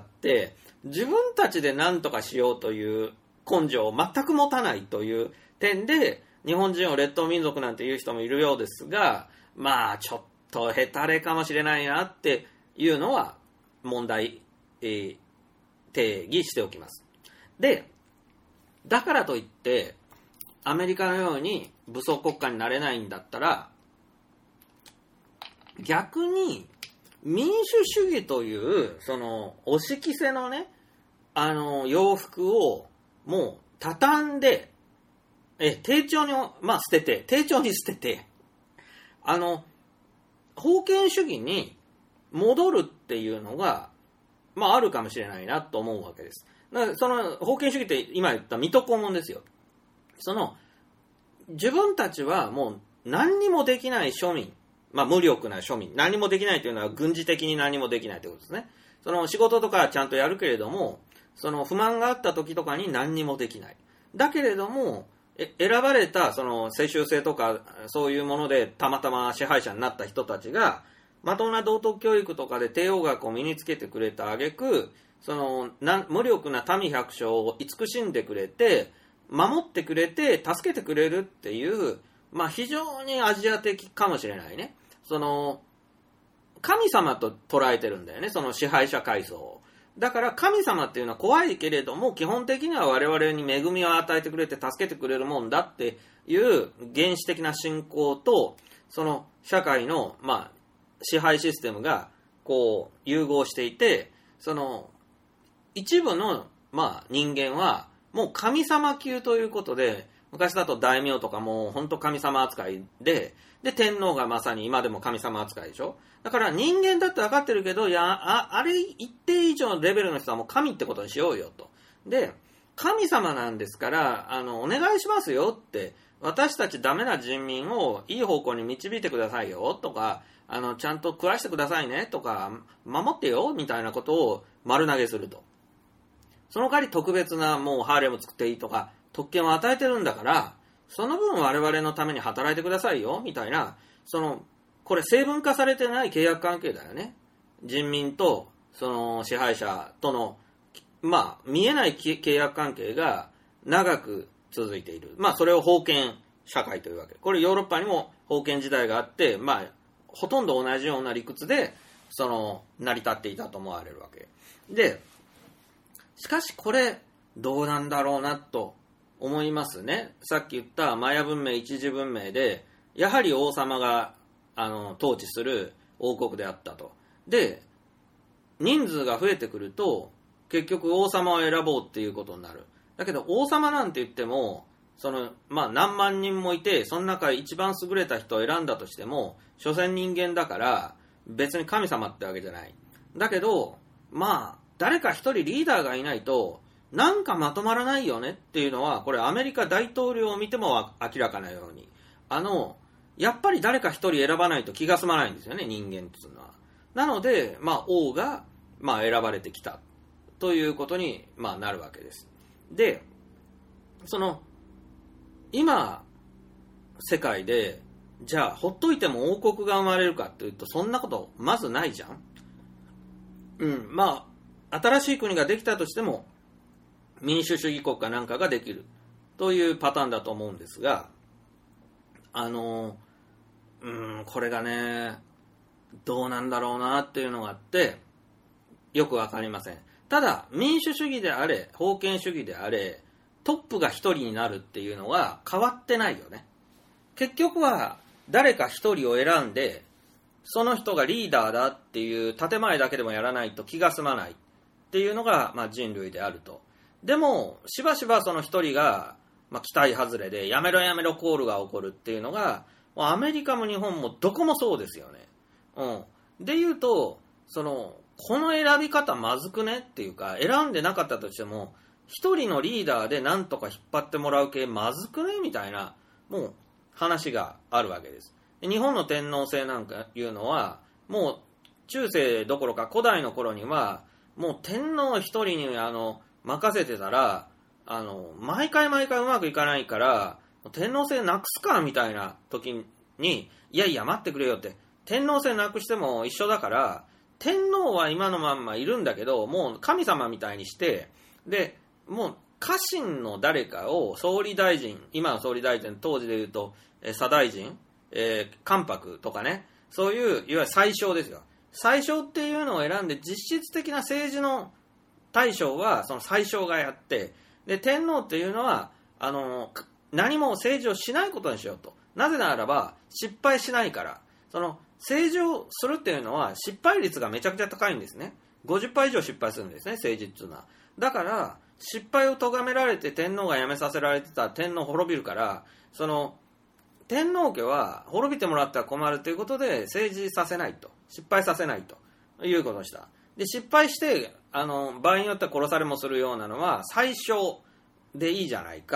自分たちで何とかしようという根性を全く持たないという点で、日本人を劣等民族なんていう人もいるようですが、ちょっとヘタレかもしれないなっていうのは問題、定義しておきます。で、だからといってアメリカのように武装国家になれないんだったら、逆に民主主義というお色せのね、洋服をもう畳んで、丁重に捨てて、封建主義に戻るっていうのがあるかもしれないなと思うわけです。だから封建主義って今言った水戸黄門ですよ。自分たちはもう何にもできない庶民、無力な庶民、何もできないというのは軍事的に何もできないということですね。その仕事とかはちゃんとやるけれども、その不満があった時とかに何にもできない。だけれども、選ばれたその世襲制とかそういうものでたまたま支配者になった人たちが、まともな道徳教育とかで帝王学を身につけてくれた挙句、その無力な民百姓を慈しんでくれて、守ってくれて、助けてくれるっていう、非常にアジア的かもしれないね。その神様と捉えてるんだよね、その支配者階層を。だから神様っていうのは怖いけれども、基本的には我々に恵みを与えてくれて助けてくれるもんだっていう原始的な信仰と、その社会の支配システムがこう融合していて、その一部の人間はもう神様級ということで、昔だと大名とかもう本当神様扱いで、天皇がまさに今でも神様扱いでしょ。だから人間だって分かってるけど、あれ一定以上のレベルの人はもう神ってことにしようよと。で、神様なんですから、お願いしますよって、私たちダメな人民をいい方向に導いてくださいよとか、ちゃんと食わしてくださいねとか、守ってよみたいなことを丸投げすると。その代わり特別なもうハーレム作っていいとか、特権を与えてるんだから、その分我々のために働いてくださいよみたいな、これ成分化されてない契約関係だよね。人民とその支配者との見えない契約関係が長く続いている。それを封建社会というわけ。これヨーロッパにも封建時代があって、ほとんど同じような理屈で成り立っていたと思われるわけで、しかしこれどうなんだろうなと思いますね。さっき言ったマヤ文明一次文明で、やはり王様が統治する王国であったと。で、人数が増えてくると結局王様を選ぼうっていうことになる。だけど王様なんて言っても何万人もいて、その中一番優れた人を選んだとしても、所詮人間だから別に神様ってわけじゃない。だけど誰か一人リーダーがいないとなんかまとまらないよねっていうのは、これアメリカ大統領を見ても明らかなように、やっぱり誰か一人選ばないと気が済まないんですよね、人間っていうのは。なので王が選ばれてきたということになるわけです。で、今世界でじゃあほっといても王国が生まれるかというと、そんなことまずないじゃん。新しい国ができたとしても民主主義国家なんかができるというパターンだと思うんですが、これがねどうなんだろうなっていうのがあってよくわかりません。ただ民主主義であれ封建主義であれ、トップが一人になるっていうのは変わってないよね。結局は誰か一人を選んで、その人がリーダーだっていう建前だけでもやらないと気が済まないっていうのが人類であると。でもしばしばその一人が期待外れでやめろやめろコールが起こるっていうのが、アメリカも日本もどこもそうですよね。で言うとこの選び方まずくねっていうか、選んでなかったとしても一人のリーダーでなんとか引っ張ってもらう系まずくねみたいなもう話があるわけです。で、日本の天皇制なんかいうのはもう中世どころか古代の頃にはもう天皇一人に任せてたら毎回うまくいかないから天皇制なくすかみたいな時に、いや待ってくれよって、天皇制なくしても一緒だから、天皇は今のまんまいるんだけどもう神様みたいにして、でもう家臣の誰かを総理大臣、今の総理大臣当時でいうと左大臣、関白とかね、そういういわゆる宰相ですよ。宰相っていうのを選んで、実質的な政治の大将はその宰相がやって、で天皇っていうのは何も政治をしないことにしようと。なぜならば失敗しないから。政治をするっていうのは失敗率がめちゃくちゃ高いんですね。50%以上失敗するんですね、政治っていうのは。だから失敗を咎められて天皇が辞めさせられてたら天皇滅びるから、天皇家は滅びてもらったら困るということで政治させないと、失敗させないということをした。で失敗して場合によっては殺されもするようなのは最小でいいじゃないか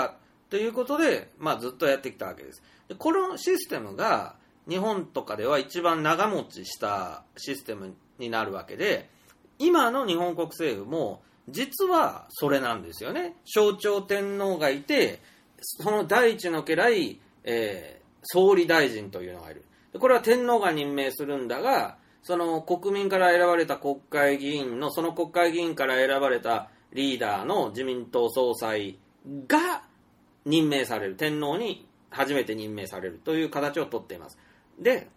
ということで、ずっとやってきたわけです。でこのシステムが日本とかでは一番長持ちしたシステムになるわけで、今の日本国政府も実はそれなんですよね。象徴天皇がいて、その第一の家来、総理大臣というのがいる。これは天皇が任命するんだが、その国民から選ばれた国会議員の、その国会議員から選ばれたリーダーの自民党総裁が任命される。天皇に初めて任命されるという形をとっています。で、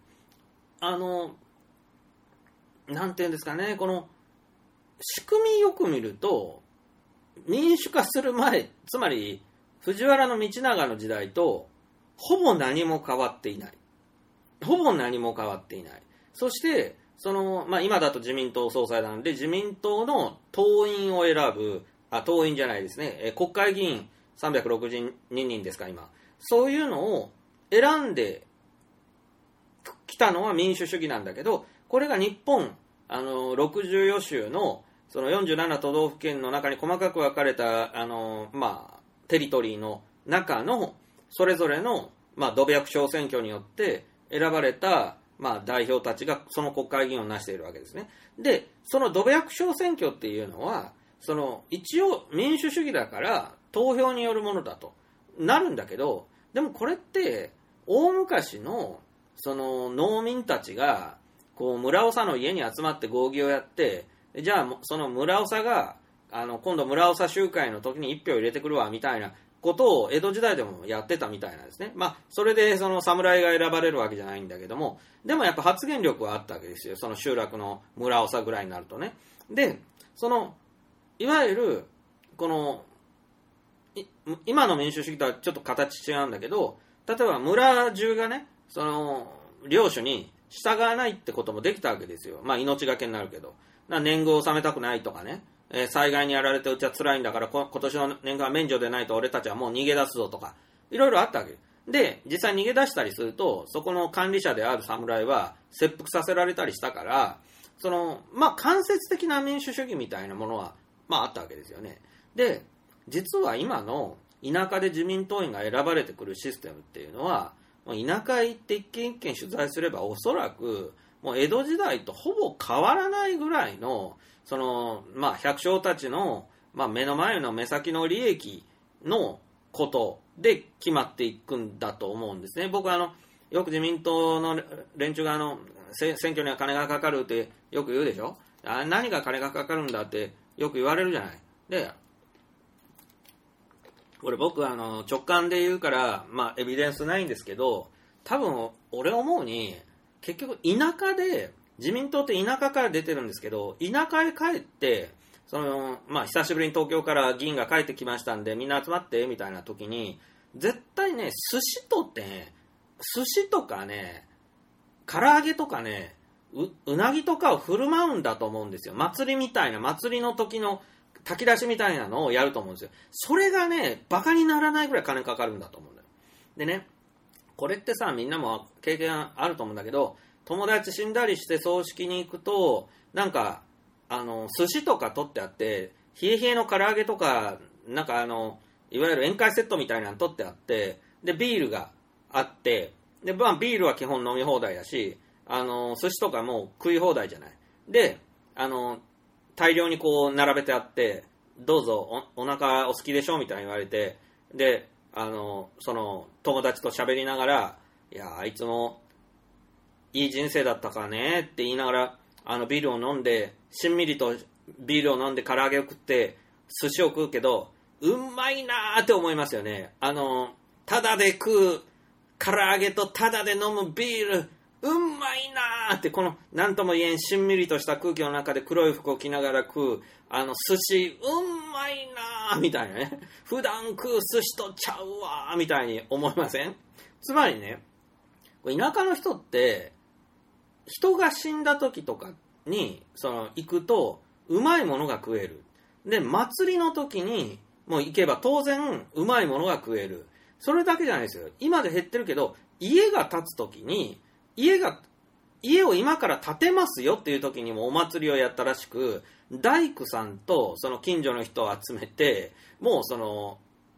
なんていうんですかね、この仕組みよく見ると、民主化する前、つまり藤原道長の時代とほぼ何も変わっていない。ほぼ何も変わっていない。そして、今だと自民党総裁なんで、自民党の党員を選ぶ、党員じゃないですね、国会議員362人ですか、今。そういうのを選んできたのは民主主義なんだけど、これが日本、64州の、その47都道府県の中に細かく分かれた、テリトリーの中の、それぞれの、土木小選挙によって選ばれた、代表たちがその国会議員を成しているわけですね。で、その土木小選挙っていうのは、一応民主主義だから投票によるものだとなるんだけど、でもこれって大昔の農民たちがこう村長の家に集まって合議をやって、じゃあその村長が今度村長集会の時に1票入れてくるわみたいなことを江戸時代でもやってたみたいなんですね。それでその侍が選ばれるわけじゃないんだけども、でもやっぱ発言力はあったわけですよ。その集落の村長ぐらいになるとね。で、いわゆる今の民主主義とはちょっと形違うんだけど、例えば村中がね、領主に従わないってこともできたわけですよ。命がけになるけど、年貢を納めたくないとかね、災害にやられてうちは辛いんだから今年の年貢は免除でないと俺たちはもう逃げ出すぞとか、いろいろあったわけで、実際逃げ出したりすると、そこの管理者である侍は切腹させられたりしたから、間接的な民主主義みたいなものはあったわけですよね。で、実は今の田舎で自民党員が選ばれてくるシステムっていうのは、田舎へ行って一軒一軒取材すればおそらくもう江戸時代とほぼ変わらないぐらいの百姓たちの、目の前の目先の利益のことで決まっていくんだと思うんですね。僕はよく自民党の連中が選挙には金がかかるってよく言うでしょ。何が金がかかるんだってよく言われるじゃない。で、これ僕直感で言うからエビデンスないんですけど、多分俺思うに結局田舎で、自民党って田舎から出てるんですけど、田舎へ帰って久しぶりに東京から議員が帰ってきましたんでみんな集まってみたいな時に、絶対ね、寿司とかね、唐揚げとかね、うなぎとかを振る舞うんだと思うんですよ。祭りの時の炊き出しみたいなのをやると思うんですよ。それがね、バカにならないぐらい金かかるんだと思うんだよ。でね、これってさ、みんなも経験あると思うんだけど、友達死んだりして葬式に行くと、寿司とか取ってあって、冷え冷えの唐揚げとか、いわゆる宴会セットみたいなの取ってあって、で、ビールがあって、で、ビールは基本飲み放題だし、寿司とかも食い放題じゃない。で、大量にこう並べてあって、どうぞ お腹お好きでしょみたいに言われて、で、その友達と喋りながら、いや、あいつもいい人生だったからねって言いながら、ビールを飲んで、しんみりとビールを飲んで唐揚げを食って、寿司を食うけど、うまいなーって思いますよね。ただで食う唐揚げとただで飲むビール、うまいなーって、このなんとも言えんしんみりとした空気の中で黒い服を着ながら食う寿司、うまいなーみたいなね、普段食う寿司とちゃうわーみたいに思いません？つまりね、田舎の人って人が死んだ時とかに行くとうまいものが食える。で、祭りの時にもう行けば当然うまいものが食える。それだけじゃないですよ。今で減ってるけど、家が建つ時に家を今から建てますよっていう時にもお祭りをやったらしく、大工さんとその近所の人を集めて、もう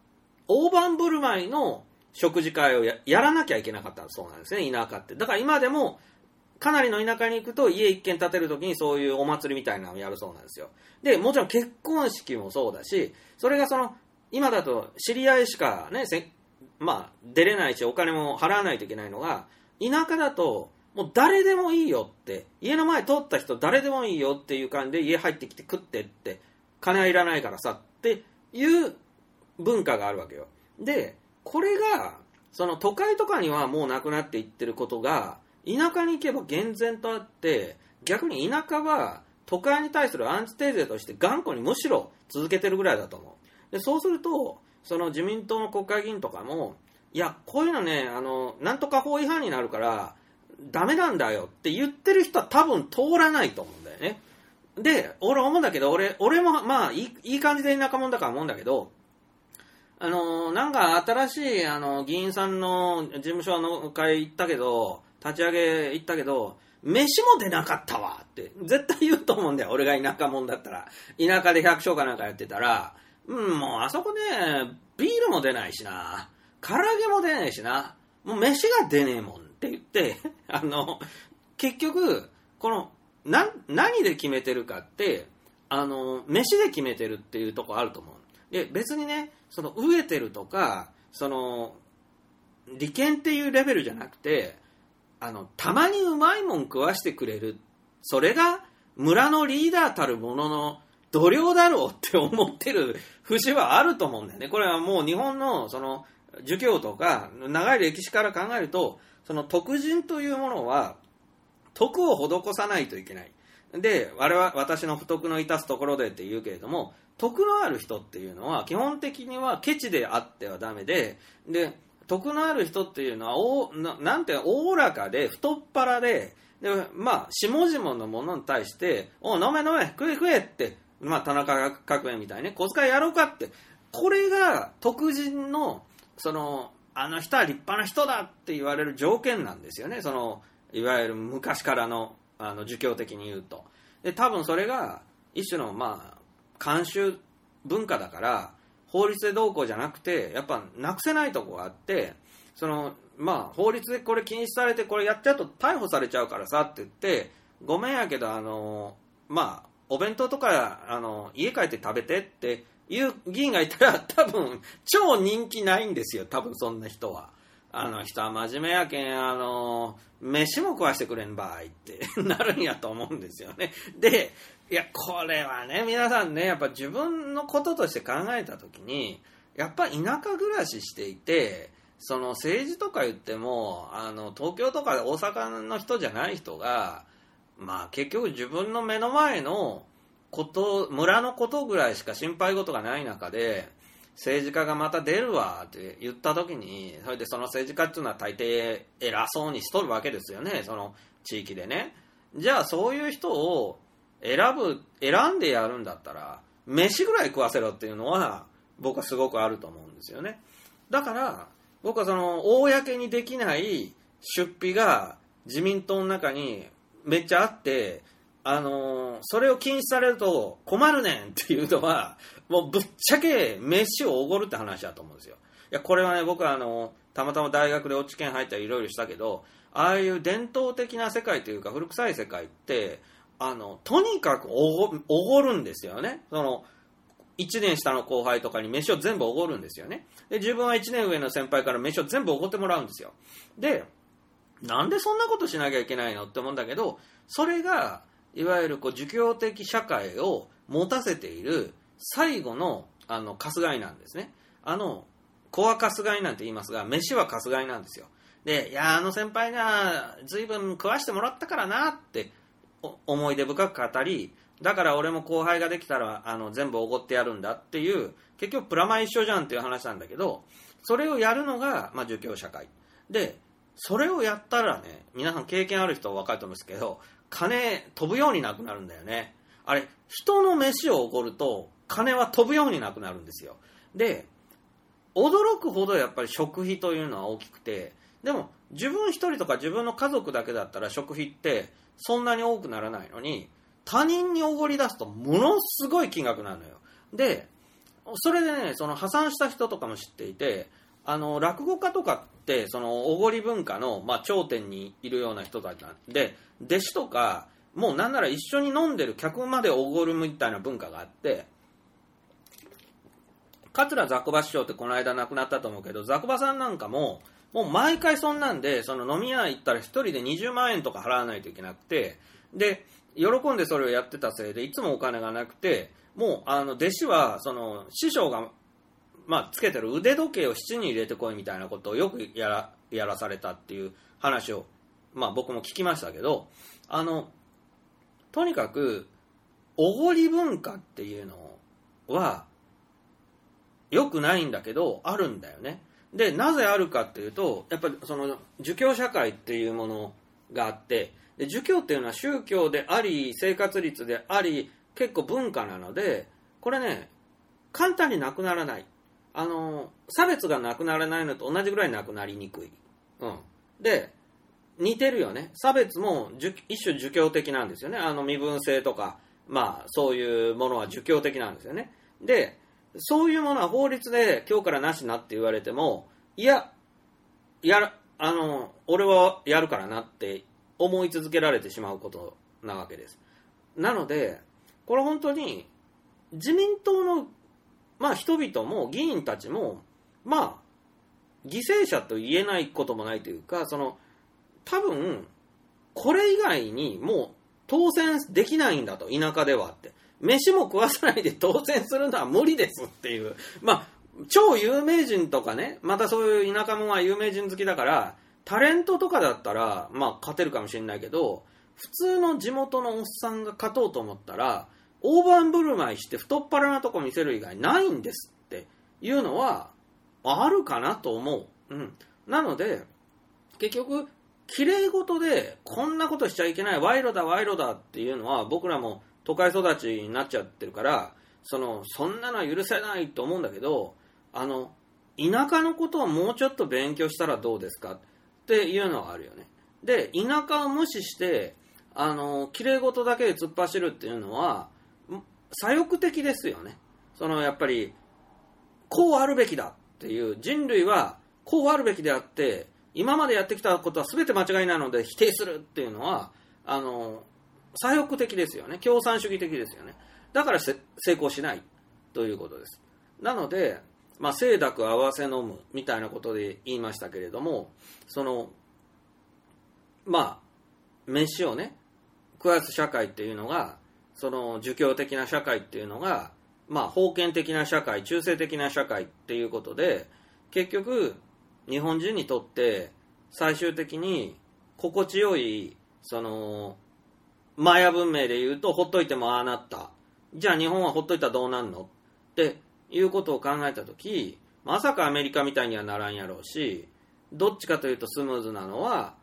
大盤振る舞いの食事会を やらなきゃいけなかったそうなんですね、田舎って。だから今でもかなりの田舎に行くと家一軒建てるときにそういうお祭りみたいなのをやるそうなんですよ。で、もちろん結婚式もそうだし、それが今だと知り合いしかね、出れないしお金も払わないといけないのが、田舎だともう誰でもいいよって、家の前通った人誰でもいいよっていう感じで家入ってきて食ってって、金はいらないからさっていう文化があるわけよ。で、これが都会とかにはもうなくなっていってることが田舎に行けば厳然とあって、逆に田舎は都会に対するアンチテーゼとして頑固にむしろ続けてるぐらいだと思う。で、そうすると自民党の国会議員とかも、いやこういうのね、なんとか法違反になるからダメなんだよって言ってる人は多分通らないと思うんだよね。で、俺思うんだけど、俺もいい感じで田舎者だから思うんだけど、なんか新しい議員さんの事務所の会行ったけど、立ち上げ行ったけど、飯も出なかったわって絶対言うと思うんだよ、俺が田舎者だったら。田舎で百姓かなんかやってたら、もうあそこね、ビールも出ないしな、唐揚げも出ないしな、もう飯が出ねえもんって言って結局何で決めてるかって、飯で決めてるっていうとこあると思う。で、別にね、飢えてるとか利権っていうレベルじゃなくて、たまにうまいもん食わしてくれる、それが村のリーダーたるものの度量だろうって思ってる節はあると思うんだよね。これはもう日本の儒教とか長い歴史から考えると、徳人というものは徳を施さないといけない。で、私の不徳の致すところでって言うけれども、徳のある人っていうのは基本的にはケチであってはダメで、徳のある人っていうのはおおらかで太っ腹で、下々のものに対して飲め飲め食え食えって、田中角栄みたいにね、小遣いやろうかって、これが徳人のあの人は立派な人だって言われる条件なんですよね。いわゆる昔からの儒教的に言うと。で、多分それが一種の慣習文化だから、法律でどうこうじゃなくて、やっぱなくせないとこがあって、法律でこれ禁止されて、これやっちゃうと逮捕されちゃうからさって言って、ごめんやけどお弁当とか家帰って食べてっていう議員がいたら、多分超人気ないんですよ、多分そんな人は。人は真面目やけん飯も食わしてくれんばいってなるんやと思うんですよね。で、いやこれはね、皆さんね、やっぱ自分のこととして考えた時に、やっぱ田舎暮らししていて、政治とか言っても東京とか大阪の人じゃない人が、結局自分の目の前のこと村のことぐらいしか心配事がない中で、政治家がまた出るわって言った時に、それで政治家っていうのは大抵偉そうにしとるわけですよね、その地域でね。じゃあそういう人を選んでやるんだったら飯ぐらい食わせろっていうのは僕はすごくあると思うんですよね。だから僕は公にできない出費が自民党の中にめっちゃあって、それを禁止されると困るねんっていうのは、もうぶっちゃけ飯をおごるって話だと思うんですよ。いやこれはね、僕はたまたま大学で落ち研入ったりいろいろしたけど、ああいう伝統的な世界というか古臭い世界ってとにかくおごるんですよね。1年下の後輩とかに飯を全部おごるんですよね。で、自分は1年上の先輩から飯を全部おごってもらうんですよ。で、なんでそんなことしなきゃいけないのって思うんだけど、それがいわゆる儒教的社会を持たせている最後の春日井なんですね。子は春日井なんて言いますが、飯は春日井なんですよ。で、いや先輩が随分食わしてもらったからなって思い出深く語り、だから俺も後輩ができたら全部おごってやるんだっていう、結局プラマイ一緒じゃんっていう話なんだけど、それをやるのが儒教社会で、それをやったらね、皆さん経験ある人は分かると思うんですけど、金飛ぶようになくなるんだよね。あれ、人の飯をおごると金は飛ぶようになくなるんですよ。で、驚くほどやっぱり食費というのは大きくて、でも自分一人とか自分の家族だけだったら食費ってそんなに多くならないのに、他人におごり出すとものすごい金額なのよ。で、 それでね、その破産した人とかも知っていて、落語家とかってそのおごり文化の、頂点にいるような人たちなんで、弟子とかもうなんなら一緒に飲んでる客までおごるみたいな文化があって、桂ざこば師匠ってこの間亡くなったと思うけど、ざこばさんなんかもう毎回そんなんで、その飲み屋行ったら一人で20万円とか払わないといけなくて、で喜んでそれをやってたせいでいつもお金がなくて、もう弟子はその師匠がつけてる腕時計を質に入れてこいみたいなことをよくやらされたっていう話を僕も聞きましたけど、とにかくおごり文化っていうのは良くないんだけどあるんだよね。でなぜあるかっていうと、やっぱりその儒教社会っていうものがあって、で儒教っていうのは宗教であり生活率であり結構文化なので、これね簡単になくならない。差別がなくならないのと同じぐらいなくなりにくい。で似てるよね。差別も一種儒教的なんですよね。身分制とかそういうものは儒教的なんですよね。でそういうものは法律で今日からなしなって言われても、俺はやるからなって思い続けられてしまうことなわけです。なのでこれ本当に自民党の人々も議員たちも犠牲者と言えないこともないというか、多分これ以外にもう当選できないんだと、田舎ではって、飯も食わさないで当選するのは無理ですっていう、超有名人とかね、またそういう田舎者は有名人好きだからタレントとかだったら勝てるかもしれないけど、普通の地元のおっさんが勝とうと思ったら大盤振る舞いして太っ腹なとこ見せる以外ないんですっていうのはあるかなと思う。なので結局綺麗事でこんなことしちゃいけない、賄賂だっていうのは僕らも都会育ちになっちゃってるから、そんなのは許せないと思うんだけど、田舎のことをもうちょっと勉強したらどうですかっていうのはあるよね。で田舎を無視して綺麗事だけで突っ走るっていうのは左翼的ですよね。やっぱりこうあるべきだっていう、人類はこうあるべきであって今までやってきたことは全て間違いなので否定するっていうのは左翼的ですよね。共産主義的ですよね。だから成功しないということです。なので清濁合わせ飲むみたいなことで言いましたけれども、飯をね食わす社会っていうのが、儒教的な社会っていうのが封建的な社会、中性的な社会っていうことで、結局日本人にとって最終的に心地よいマヤ文明で言うと、ほっといてもああなった、じゃあ日本はほっといたらどうなんのっていうことを考えたとき、まさかアメリカみたいにはならんやろうし、どっちかというとスムーズなのは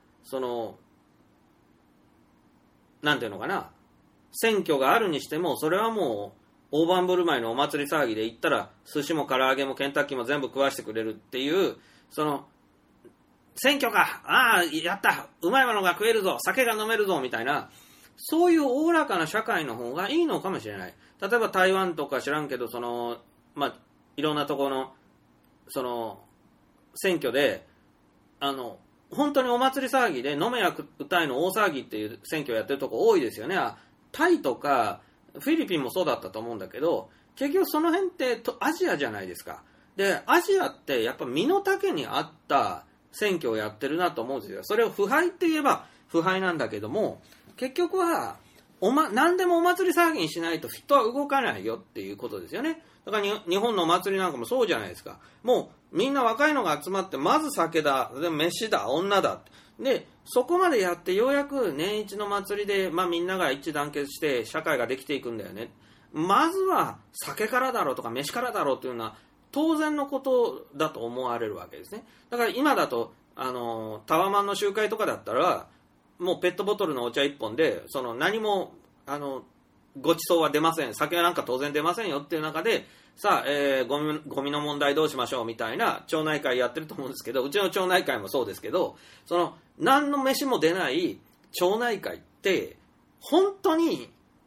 なんていうのかな、選挙があるにしてもそれはもう大盤振る舞いのお祭り騒ぎで行ったら寿司も唐揚げもケンタッキーも全部食わしてくれるっていう、選挙か、やったうまいものが食えるぞ、酒が飲めるぞみたいな、そういうおおらかな社会の方がいいのかもしれない。例えば台湾とか知らんけど、いろんなところの選挙で本当にお祭り騒ぎで飲めや歌いの大騒ぎっていう選挙をやってるとこ多いですよね。タイとかフィリピンもそうだったと思うんだけど、結局その辺ってアジアじゃないですか。でアジアってやっぱ身の丈に合った選挙をやってるなと思うんですよ。それを腐敗って言えば腐敗なんだけども、結局は何でもお祭り騒ぎにしないと人は動かないよっていうことですよね。だから日本のお祭りなんかもそうじゃないですか。もうみんな若いのが集まって、まず酒だ、で飯だ、女だ、でそこまでやってようやく年一の祭りで、みんなが一致団結して社会ができていくんだよね。まずは酒からだろうとか飯からだろうというのは当然のことだと思われるわけですね。だから今だとタワマンの集会とかだったらもうペットボトルのお茶1本で何もごちそうは出ません、酒なんか当然出ませんよっていう中で、さあ、ゴミの問題どうしましょうみたいな町内会やってると思うんですけど、うちの町内会もそうですけど、何の飯も出ない町内会って本当に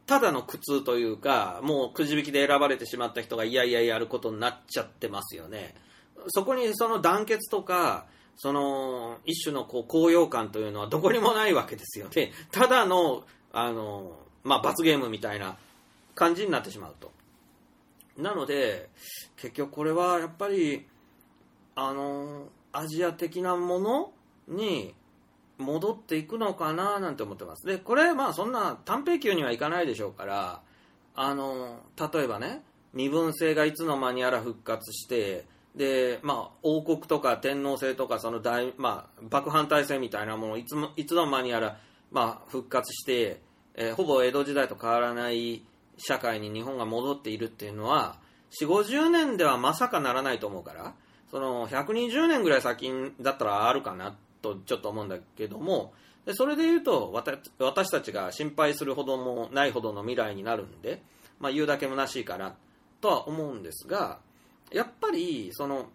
ただの苦痛というか、もうくじ引きで選ばれてしまった人がいやいややることになっちゃってますよね。そこにその団結とか、その一種の高揚感というのはどこにもないわけですよね。ただの、罰ゲームみたいな感じになってしまうと。なので、結局これはやっぱり、アジア的なものに戻っていくのかななんて思ってます。で、これそんな短平球にはいかないでしょうから、例えばね、身分制がいつの間にやら復活して、で、王国とか天皇制とかその幕藩体制みたいなものをいつの間にやら復活して、ほぼ江戸時代と変わらない社会に日本が戻っているっていうのは、4、50年ではまさかならないと思うから、その120年ぐらい先だったらあるかなとちょっと思うんだけども、でそれで言うと私たちが心配するほどもないほどの未来になるんで、言うだけ虚しいかなとは思うんですが、やっぱりその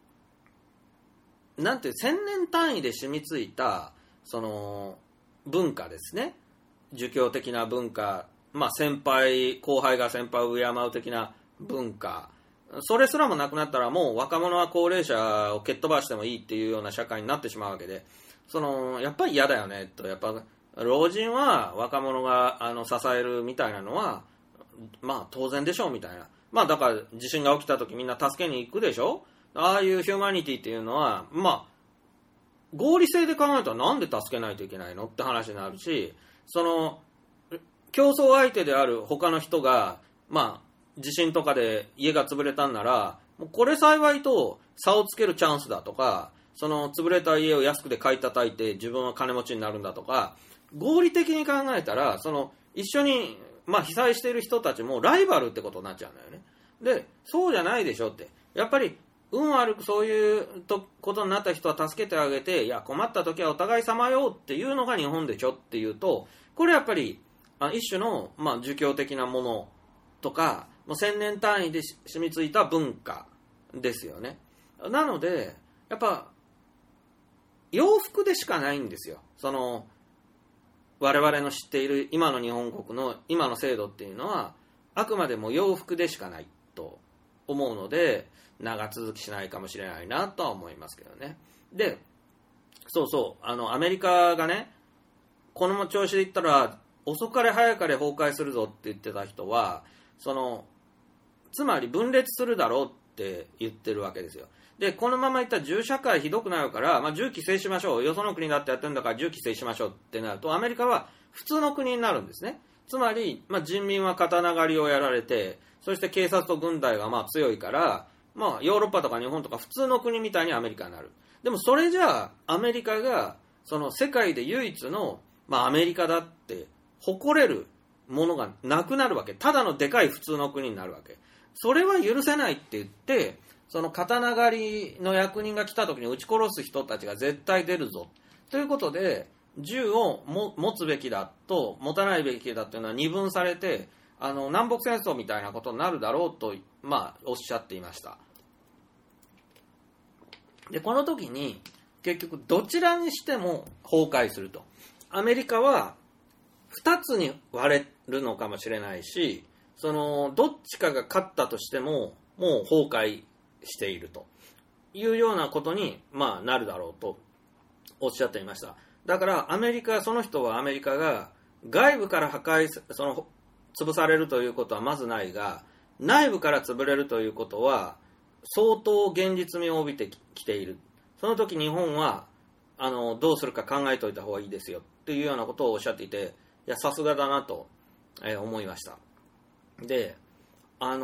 なんて1000年単位で染みついたその文化ですね、儒教的な文化、後輩が先輩を敬う的な文化、それすらもなくなったらもう若者は高齢者を蹴っ飛ばしてもいいっていうような社会になってしまうわけで、やっぱり嫌だよねと。やっぱ老人は若者が支えるみたいなのは当然でしょうみたいな、だから地震が起きた時みんな助けに行くでしょ。ああいうヒューマニティっていうのは合理性で考えたらなんで助けないといけないのって話になるし、その競争相手である他の人が地震とかで家が潰れたんなら、もうこれ幸いと差をつけるチャンスだとか、その潰れた家を安くで買い叩いて自分は金持ちになるんだとか、合理的に考えたらその一緒に被災している人たちもライバルってことになっちゃうんだよね。で、そうじゃないでしょって。やっぱり運悪くそういうことになった人は助けてあげて、いや困った時はお互い様よっていうのが日本でしょっていうと、これやっぱり一種の儒教的なものとか、もう1000年単位で染みついた文化ですよね。なのでやっぱ洋服でしかないんですよ。その我々の知っている今の日本国の今の制度っていうのはあくまでも洋服でしかないと思うので、長続きしないかもしれないなとは思いますけどね。で、アメリカがね、この調子で言ったら遅かれ早かれ崩壊するぞって言ってた人は、つまり分裂するだろうって言ってるわけですよ。で、このままいったら銃社会ひどくなるから、銃規制しましょう、よその国だってやってるんだから銃規制しましょうってなると、アメリカは普通の国になるんですね。つまり、人民は刀狩りをやられて、そして警察と軍隊が強いから、ヨーロッパとか日本とか普通の国みたいにアメリカになる。でもそれじゃあアメリカがその世界で唯一の、アメリカだって誇れるものがなくなるわけ。ただのでかい普通の国になるわけ。それは許せないって言って、その刀狩りの役人が来た時に撃ち殺す人たちが絶対出るぞということで、銃を持つべきだと持たないべきだというのは二分されて、南北戦争みたいなことになるだろうと、おっしゃっていました。で、この時に結局どちらにしても崩壊すると。アメリカは2つに割れるのかもしれないし、どっちかが勝ったとしてももう崩壊しているというようなことに、なるだろうとおっしゃっていました。だからその人はアメリカが外部から潰されるということはまずないが、内部から潰れるということは相当現実味を帯びてきている。その時日本はどうするか考えておいた方がいいですよっていうようなことをおっしゃっていて、いやさすがだなと、思いました。で、ア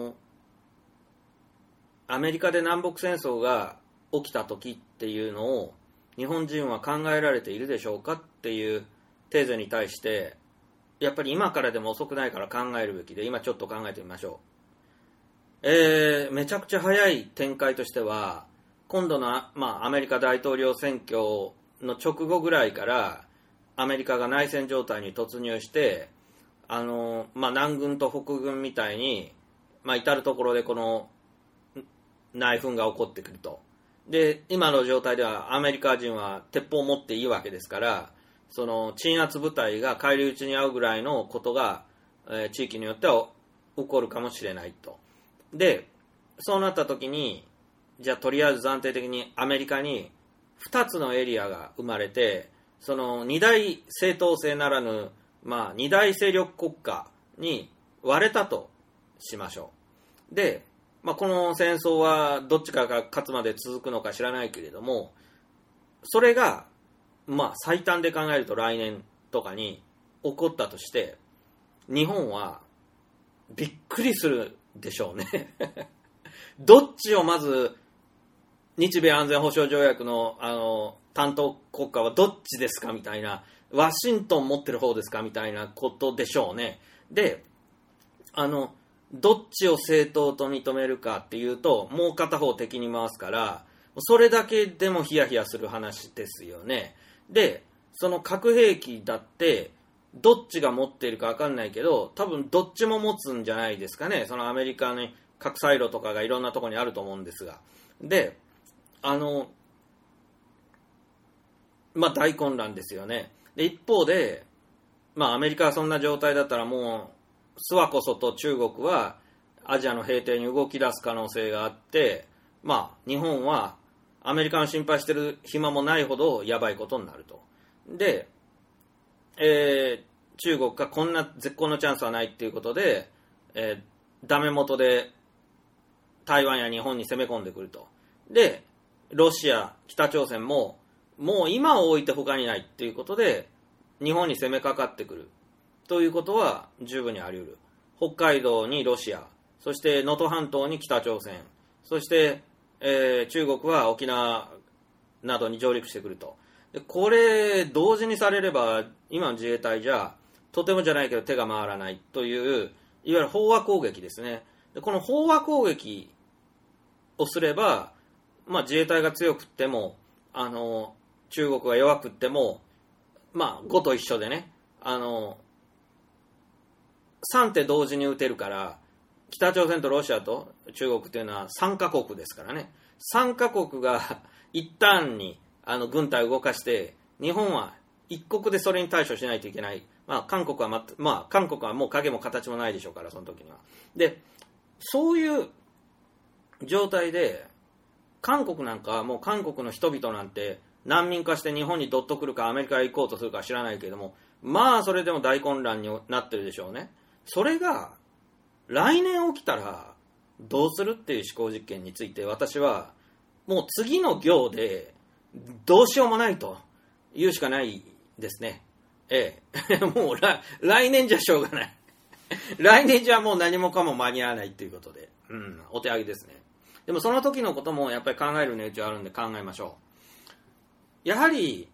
メリカで南北戦争が起きた時っていうのを日本人は考えられているでしょうかっていうテーゼに対して、やっぱり今からでも遅くないから考えるべきで、今ちょっと考えてみましょう。めちゃくちゃ早い展開としては、今度の、アメリカ大統領選挙の直後ぐらいからアメリカが内戦状態に突入して、南軍と北軍みたいに、至るところでこの内紛が起こってくると。で、今の状態ではアメリカ人は鉄砲を持っていいわけですから、その鎮圧部隊が返り討ちに遭うぐらいのことが地域によっては起こるかもしれないと。で、そうなった時に、じゃあとりあえず暫定的にアメリカに2つのエリアが生まれて、その二大正統性ならぬ、二大勢力国家に割れたとしましょう。で、この戦争はどっちかが勝つまで続くのか知らないけれども、それが、最短で考えると来年とかに起こったとして、日本はびっくりするでしょうね。どっちをまず、日米安全保障条約の、担当国家はどっちですかみたいな、ワシントン持ってる方ですかみたいなことでしょうね。で、どっちを正当と認めるかっていうと、もう片方敵に回すから、それだけでもヒヤヒヤする話ですよね。で、その核兵器だって、どっちが持っているか分かんないけど、多分どっちも持つんじゃないですかね。そのアメリカに核サイロとかがいろんなところにあると思うんですが。で、大混乱ですよね。で、一方で、アメリカはそんな状態だったらもう、諏訪こそと中国はアジアの平定に動き出す可能性があって、日本はアメリカの心配してる暇もないほどやばいことになると。で、中国がこんな絶好のチャンスはないっていうことで、ダメ元で台湾や日本に攻め込んでくると。で、ロシア、北朝鮮ももう今を置いて他にないっていうことで日本に攻めかかってくるということは十分にあり得る。北海道にロシア、そして能登半島に北朝鮮、そして、中国は沖縄などに上陸してくると。でこれ同時にされれば今の自衛隊じゃとてもじゃないけど手が回らないといういわゆる飽和攻撃ですね。でこの飽和攻撃をすれば、自衛隊が強くっても中国が弱くっても5と一緒でね3手同時に撃てるから、北朝鮮とロシアと中国というのは3カ国ですからね。3カ国が一旦に軍隊を動かして、日本は一国でそれに対処しないといけない。韓国は韓国はもう影も形もないでしょうから、その時には。で、そういう状態で、韓国なんかはもう韓国の人々なんて難民化して日本にどっと来るかアメリカへ行こうとするか知らないけれども、それでも大混乱になってるでしょうね。それが来年起きたらどうするっていう思考実験について、私はもう次の行でどうしようもないと言うしかないですね。もう来年じゃしょうがない。来年じゃもう何もかも間に合わないっていうことで、お手上げですね。でもその時のこともやっぱり考える値打ちはあるんで考えましょう。やはり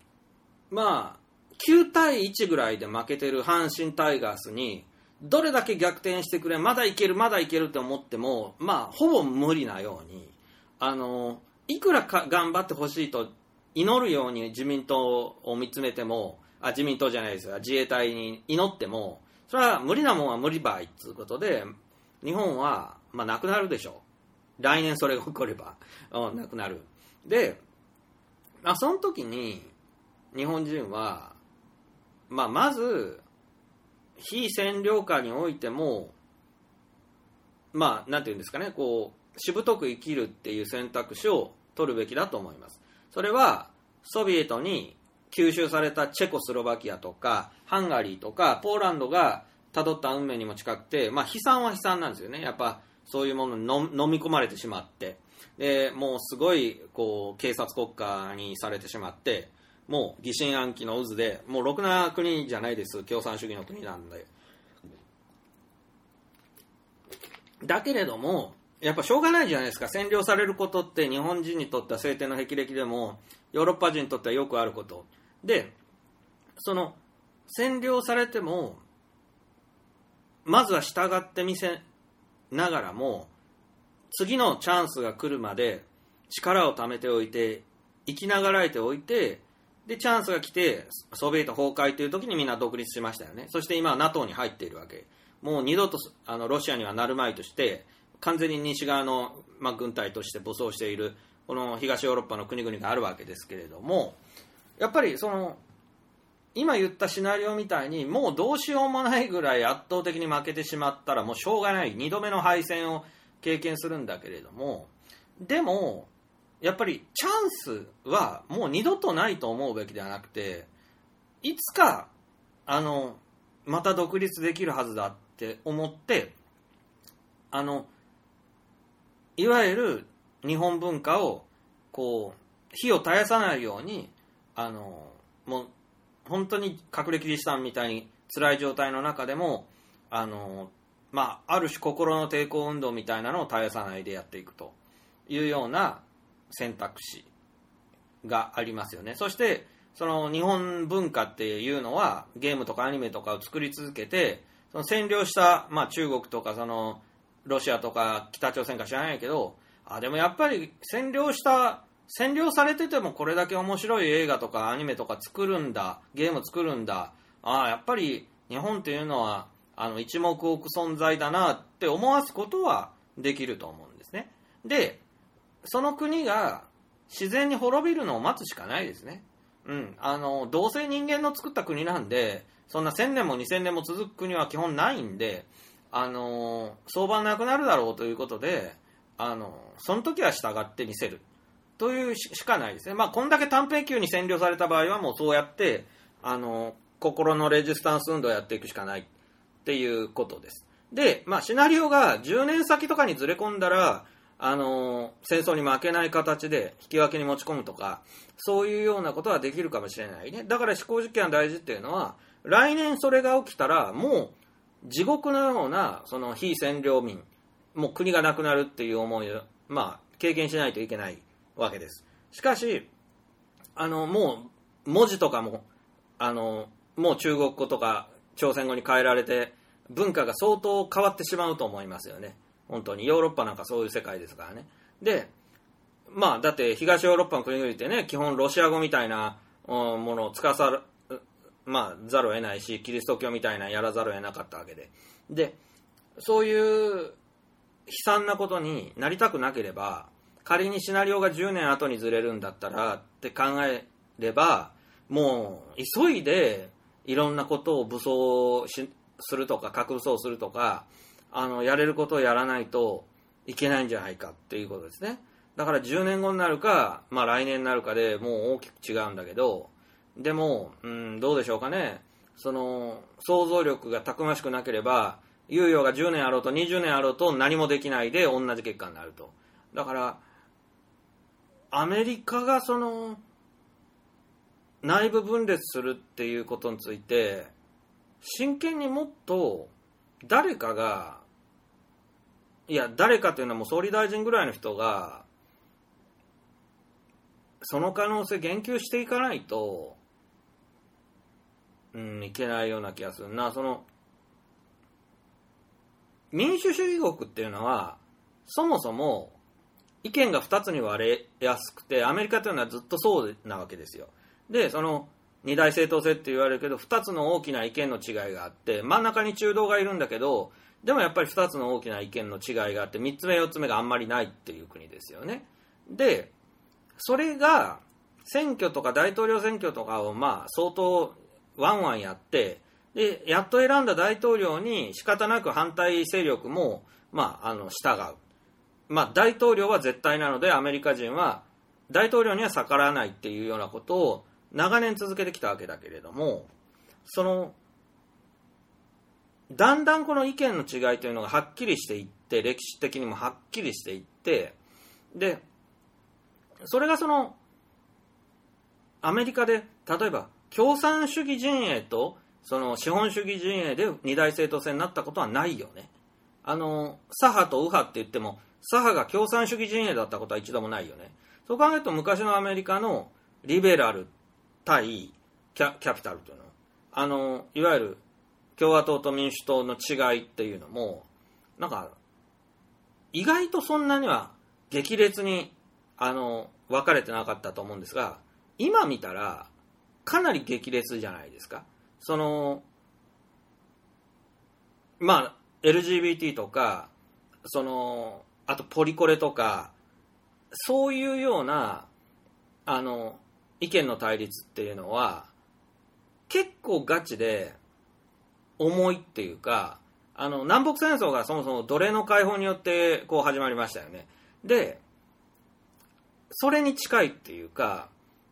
9対1ぐらいで負けてる阪神タイガースにどれだけ逆転してくれ、まだいけるって思ってもほぼ無理なように、いくら頑張ってほしいと祈るように自民党を見つめても、自民党じゃないですが自衛隊に祈っても、それは無理なもんは無理ばいということで、日本はなくなるでしょう。来年それが起こればなくなる。で、その時に日本人はまず非占領下においてもなんていうんですかね、しぶとく生きるっていう選択肢を取るべきだと思います。それはソビエトに吸収されたチェコスロバキアとかハンガリーとかポーランドが辿った運命にも近くて、悲惨は悲惨なんですよね。やっぱそういうものに飲み込まれてしまって、でもうすごい警察国家にされてしまって、もう疑心暗鬼の渦で、もうろくな国じゃないです。共産主義の国なんで。だけれどもやっぱしょうがないじゃないですか。占領されることって日本人にとっては青天の霹靂でもヨーロッパ人にとってはよくあることで、その占領されてもまずは従ってみせながらも、次のチャンスが来るまで力を貯めておいて、生きながらえておいて、でチャンスが来てソビエト崩壊という時にみんな独立しましたよね。そして今は NATO に入っているわけ。もう二度とロシアにはなるまいとして完全に西側の、軍隊として武装しているこの東ヨーロッパの国々があるわけですけれども、やっぱりその今言ったシナリオみたいにもうどうしようもないぐらい圧倒的に負けてしまったらもうしょうがない2度目の敗戦を経験するんだけれども、でもやっぱりチャンスはもう二度とないと思うべきではなくて、いつかまた独立できるはずだって思って、いわゆる日本文化をこう火を絶やさないようにもう本当に隠れキリシタンみたいに辛い状態の中でもある種心の抵抗運動みたいなのを絶やさないでやっていくというような選択肢がありますよね。そしてその日本文化っていうのはゲームとかアニメとかを作り続けて、その占領した、中国とかそのロシアとか北朝鮮か知らないけど、でもやっぱり占領されててもこれだけ面白い映画とかアニメとか作るんだ、ゲーム作るんだ、やっぱり日本っていうのは一目置く存在だなって思わすことはできると思うんですね。で、その国が自然に滅びるのを待つしかないですね。どうせ人間の作った国なんで、そんな1000年も2000年も続く国は基本ないんで、相場なくなるだろうということで、その時は従ってみせるというしかないですね。こんだけ短編級に占領された場合はもうそうやって心のレジスタンス運動をやっていくしかないっていうことです。で、シナリオが10年先とかにずれ込んだら戦争に負けない形で引き分けに持ち込むとか、そういうようなことはできるかもしれないね。だから思考実験が大事っていうのは、来年それが起きたらもう地獄のようなその非占領民、もう国がなくなるっていう思いを経験しないといけないわけです。しかしもう文字とかももう中国語とか朝鮮語に変えられて文化が相当変わってしまうと思いますよね。本当にヨーロッパなんかそういう世界ですからね。で、だって東ヨーロッパの国々ってね、基本ロシア語みたいなものを使わざるを得ないし、キリスト教みたいなやらざるを得なかったわけで、でそういう悲惨なことになりたくなければ、仮にシナリオが10年後にずれるんだったらって考えれば、もう急いでいろんなことを武装するとか核武装するとかやれることをやらないといけないんじゃないかっていうことですね。だから10年後になるか、来年になるかでもう大きく違うんだけど、でも、どうでしょうかね。その想像力がたくましくなければ、猶予が10年あろうと20年あろうと何もできないで同じ結果になると。だからアメリカがその内部分裂するっていうことについて真剣にもっと誰かが、誰かというのはもう総理大臣ぐらいの人がその可能性言及していかないといけないような気がするな。その民主主義国っていうのはそもそも意見が2つに割れやすくて、アメリカというのはずっとそうなわけですよ。で、その二大政党制って言われるけど、2つの大きな意見の違いがあって、真ん中に中道がいるんだけど、でもやっぱり2つの大きな意見の違いがあって、3つ目4つ目があんまりないっていう国ですよね。で、それが選挙とか大統領選挙とかを相当ワンワンやって、でやっと選んだ大統領に仕方なく反対勢力も従う。大統領は絶対なのでアメリカ人は大統領には逆らわないっていうようなことを長年続けてきたわけだけれども、だんだんこの意見の違いというのがはっきりしていって、歴史的にもはっきりしていって、でそれがアメリカで例えば共産主義陣営とその資本主義陣営で二大政党制になったことはないよね。左派と右派って言っても左派が共産主義陣営だったことは一度もないよね。そう考えると昔のアメリカのリベラル対キャピタルというの、いわゆる共和党と民主党の違いっていうのも意外とそんなには激烈に分かれてなかったと思うんですが、今見たらかなり激烈じゃないですか。LGBT とかあとポリコレとかそういうような意見の対立っていうのは結構ガチで重いっていうか、南北戦争がそもそも奴隷の解放によってこう始まりましたよね。でそれに近いっていうか、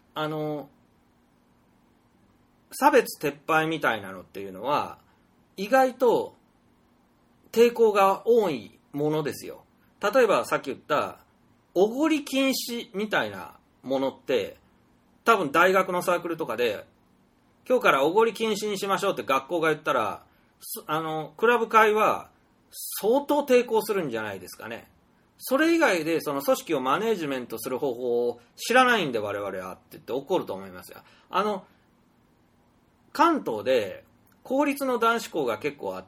差別撤廃みたいなのっていうのは意外と抵抗が多いものですよ。例えばさっき言ったおごり禁止みたいなものって多分大学のサークルとかで今日からおごり禁止にしましょうって学校が言ったらクラブ会は相当抵抗するんじゃないですかね。それ以外でその組織をマネージメントする方法を知らないんで我々はって言って怒ると思いますよ。関東で公立の男子校が結構あって、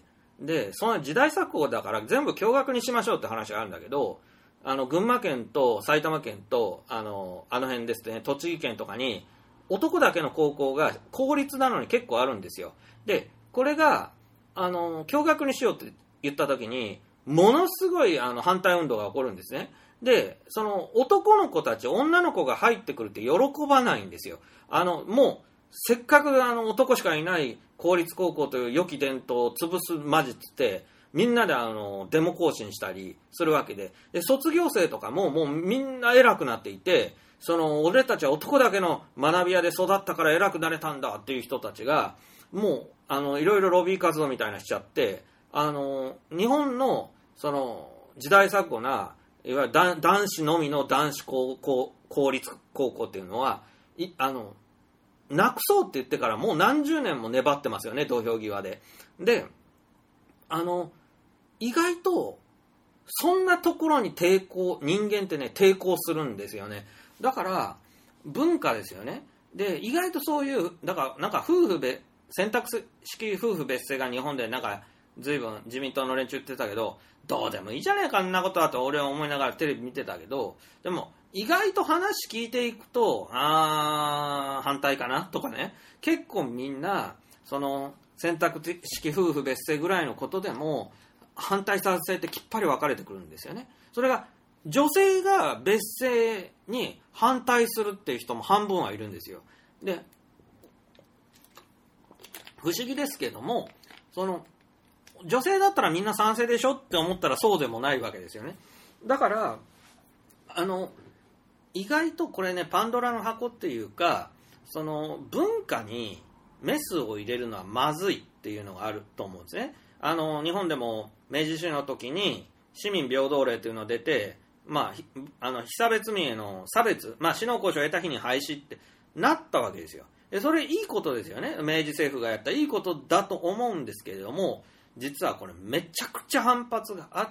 でその時代錯誤だから全部共学にしましょうって話があるんだけど、群馬県と埼玉県とあの辺ですね、栃木県とかに男だけの高校が公立なのに結構あるんですよ。でこれが共学にしようって言った時にものすごい反対運動が起こるんですね。でその男の子たち女の子が入ってくるって喜ばないんですよ。もうせっかく男しかいない公立高校という良き伝統を潰すまじってみんなでデモ行進したりするわけで、卒業生とかもうみんな偉くなっていて、俺たちは男だけの学び屋で育ったから偉くなれたんだっていう人たちがもういろいろロビー活動みたいなしちゃって、日本のその時代錯誤ないわゆる男子のみの男子公立高校っていうのはなくそうって言ってからもう何十年も粘ってますよね、土俵際で。で意外とそんなところに人間ってね抵抗するんですよね。だから文化ですよね。で意外とそういうだからなんか選択式夫婦別姓が日本でなんか随分自民党の連中言ってたけど、どうでもいいじゃねえかあんなことはと俺は思いながらテレビ見てたけど、でも意外と話聞いていくと反対かなとかね、結構みんなその選択式夫婦別姓ぐらいのことでも反対賛成ってきっぱり分かれてくるんですよね。それが女性が別姓に反対するっていう人も半分はいるんですよ。で不思議ですけども、その女性だったらみんな賛成でしょって思ったらそうでもないわけですよね。だから意外とこれねパンドラの箱っていうか、その文化にメスを入れるのはまずいっていうのがあると思うんですね。日本でも明治維新の時に市民平等令というのが出て、被差別民への差別、死の行使を得た日に廃止ってなったわけですよ。でそれいいことですよね。明治政府がやったいいことだと思うんですけれども、実はこれめちゃくちゃ反発があって、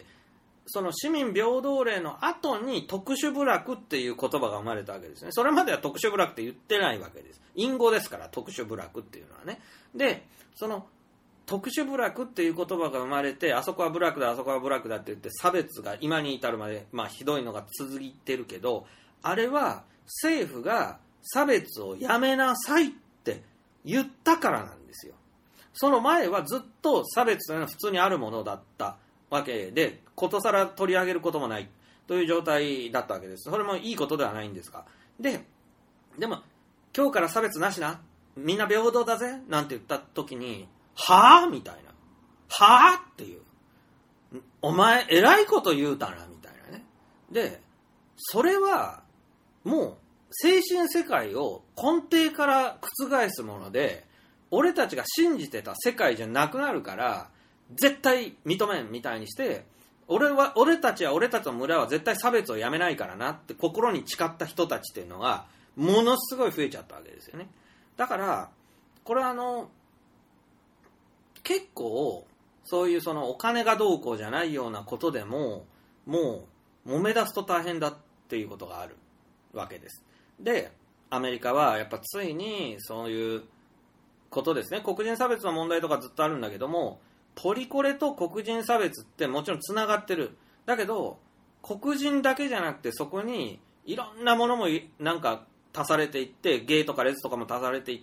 その市民平等令の後に特殊部落っていう言葉が生まれたわけですね。それまでは特殊部落って言ってないわけです。隠語ですから特殊部落っていうのはね。でその特殊部落っていう言葉が生まれて、あそこは部落だあそこは部落だって言って差別が今に至るまで、ひどいのが続いてるけど、あれは政府が差別をやめなさいって言ったからなんですよ。その前はずっと差別というのは普通にあるものだったわけで、ことさら取り上げることもないという状態だったわけです。それもいいことではないんですが、でも今日から差別なしな、みんな平等だぜなんて言った時に、はぁみたいな、はぁっていう、お前偉いこと言うたなみたいなね。でそれはもう精神世界を根底から覆すもので、俺たちが信じてた世界じゃなくなるから絶対認めんみたいにして、俺たちの村は絶対差別をやめないからなって心に誓った人たちっていうのがものすごい増えちゃったわけですよね。だからこれは結構そういうそのお金がどうこうじゃないようなことでももう揉め出すと大変だっていうことがあるわけです。でアメリカはやっぱついにそういうことですね、黒人差別の問題とかずっとあるんだけども、ポリコレと黒人差別ってもちろんつながってる。だけど黒人だけじゃなくてそこにいろんなものもなんか足されていって、ゲイとかレズとかも足されていって、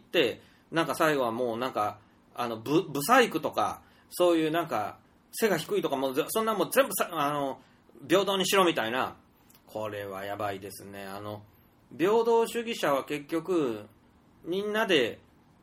なんか最後はもうなんかブサイクとかそういうなんか背が低いとかもそんなもう全部平等にしろみたいな、これはやばいですね。平等主義者は結局みんなで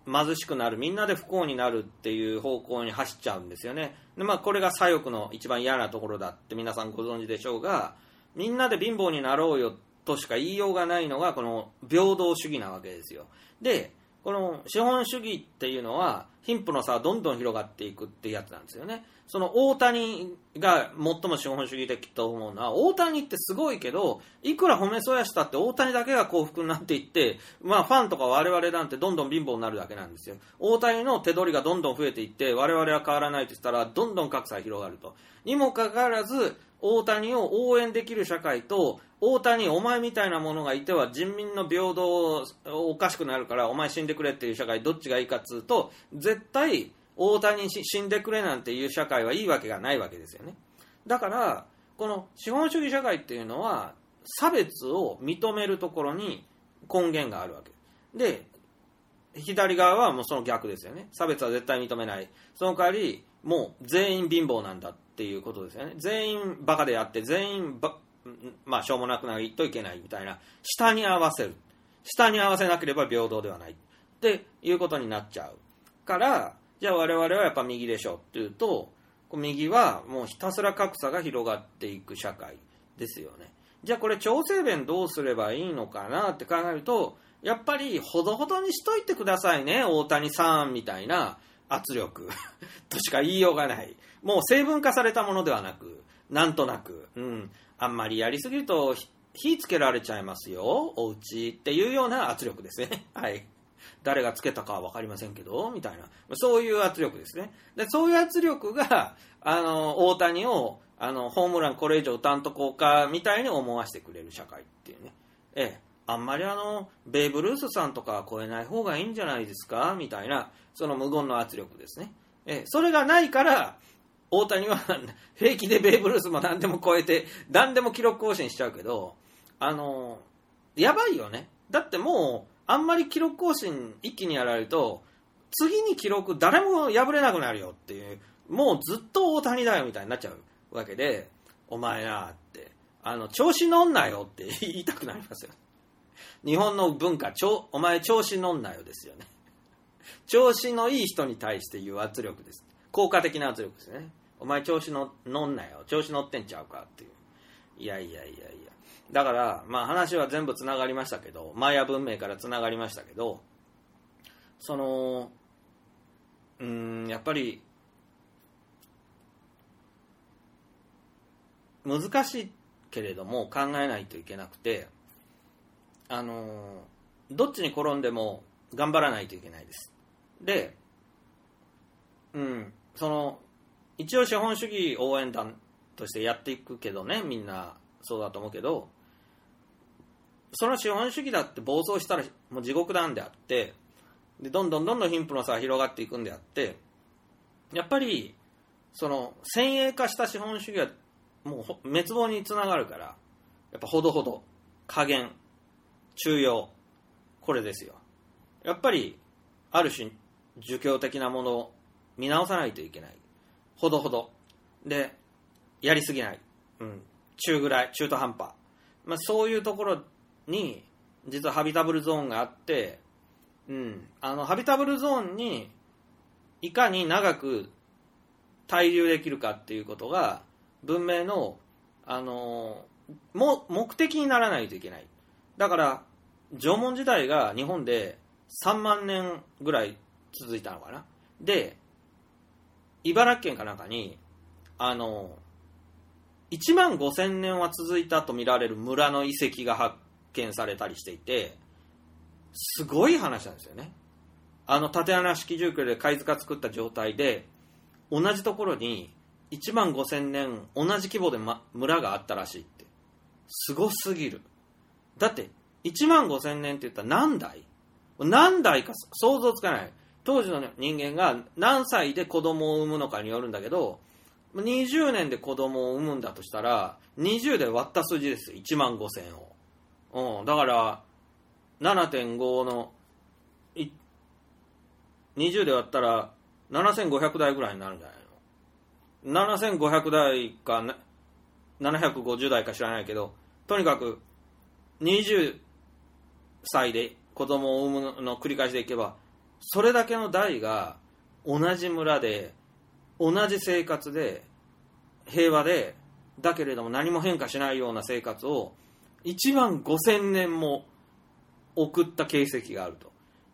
貧しくなる、みんなで不幸になるっていう方向に走っちゃうんですよね。で、これが左翼の一番嫌なところだって皆さんご存知でしょうが、みんなで貧乏になろうよとしか言いようがないのがこの平等主義なわけですよ。で、この資本主義っていうのは貧富の差はどんどん広がっていくっていうやつなんですよね。その大谷が最も資本主義的と思うのは、大谷ってすごいけど、いくら褒めそやしたって大谷だけが幸福になっていって、ファンとか我々なんてどんどん貧乏になるだけなんですよ。大谷の手取りがどんどん増えていって我々は変わらないと言ったらどんどん格差が広がると。にもかかわらず大谷を応援できる社会と、大谷お前みたいなものがいては人民の平等おかしくなるからお前死んでくれっていう社会、どっちがいいかっつうと、絶対大谷死んでくれなんていう社会はいいわけがないわけですよね。だからこの資本主義社会っていうのは差別を認めるところに根源があるわけで、左側はもうその逆ですよね。差別は絶対認めない。その代わりもう全員貧乏なんだっていうことですよね。全員バカであって全員しょうもなくないといけないみたいな、下に合わせる、下に合わせなければ平等ではないっていうことになっちゃうから、じゃあ我々はやっぱ右でしょっていうと、右はもうひたすら格差が広がっていく社会ですよね。じゃあこれ調整弁どうすればいいのかなって考えると、やっぱりほどほどにしといてくださいね、大谷さんみたいな圧力としか言いようがない。もう成分化されたものではなく、なんとなく、あんまりやりすぎると火つけられちゃいますよ、お家っていうような圧力ですね。はい。誰がつけたかは分かりませんけどみたいな、そういう圧力ですね。でそういう圧力が大谷をホームランこれ以上打たんとこうかみたいに思わせてくれる社会っていうね。あんまりベーブ・ルースさんとかは超えない方がいいんじゃないですかみたいな、その無言の圧力ですね。それがないから大谷は平気でベーブ・ルースも何でも超えて何でも記録更新しちゃうけど、やばいよね。だってもうあんまり記録更新一気にやられると次に記録誰も破れなくなるよっていう、もうずっと大谷だよみたいになっちゃうわけで、お前なって調子乗んなよって言いたくなりますよ。日本の文化、お前調子乗んなよですよね。調子のいい人に対して言う圧力です。効果的な圧力ですね。お前調子乗んなよ、調子乗ってんちゃうかっていう。いやだから話は全部つながりましたけど、マヤ文明からつながりましたけど、やっぱり難しいけれども考えないといけなくて、どっちに転んでも頑張らないといけないです。で、一応資本主義応援団としてやっていくけどね、みんなそうだと思うけど、その資本主義だって暴走したらもう地獄なんであって、でどんどん貧富の差が広がっていくんであって、やっぱり先鋭化した資本主義はもう滅亡につながるから、やっぱほどほど、加減、中庸、これですよ。やっぱりある種儒教的なものを見直さないといけない。ほどほどでやりすぎない、中ぐらい、中途半端、そういうところに実はハビタブルゾーンがあって、ハビタブルゾーンにいかに長く滞留できるかっていうことが文明の、目的にならないといけない。だから縄文時代が日本で3万年ぐらい続いたのかな。で茨城県かなんかに1万5000年は続いたと見られる村の遺跡が発見されたりしていて、すごい話なんですよね。竪穴式住居で貝塚作った状態で同じところに1万5000年同じ規模で、村があったらしいって。すごすぎる。だって1万5000年って言ったら何代か想像つかない。当時の人間が何歳で子供を産むのかによるんだけど、20年で子供を産むんだとしたら20で割った数字ですよ、1万5000を。だから 7.5 の20で割ったら7500代ぐらいになるんじゃないの。7500代か750代か知らないけど、とにかく20歳で子供を産むのを繰り返していけばそれだけの代が同じ村で同じ生活で平和で、だけれども何も変化しないような生活を1万5000年も送った形跡があると。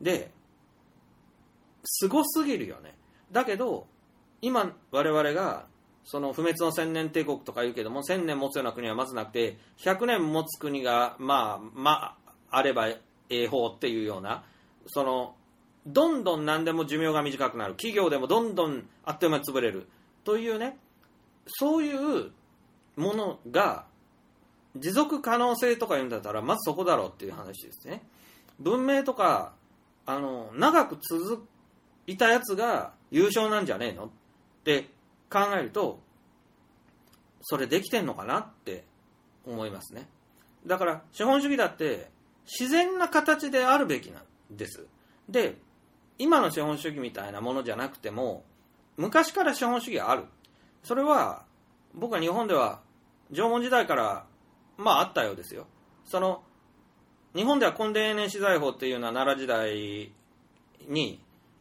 ですごすぎるよね。だけど今我々がその不滅の千年帝国とか言うけども、1000年持つような国はまずなくて、100年持つ国があれば方っていうような、そのどんどん何でも寿命が短くなる、企業でもどんどんあっという間に潰れるというね、そういうものが持続可能性とか言うんだったらまずそこだろうっていう話ですね。文明とか長く続いたやつが優勝なんじゃねえのって考えると、それできてんのかなって思いますね。だから資本主義だって自然な形であるべきなんです。で、今の資本主義みたいなものじゃなくても昔から資本主義はある。それは僕は日本では縄文時代からあったようですよ。その日本では墾田永年私財法っていうのは奈良時代に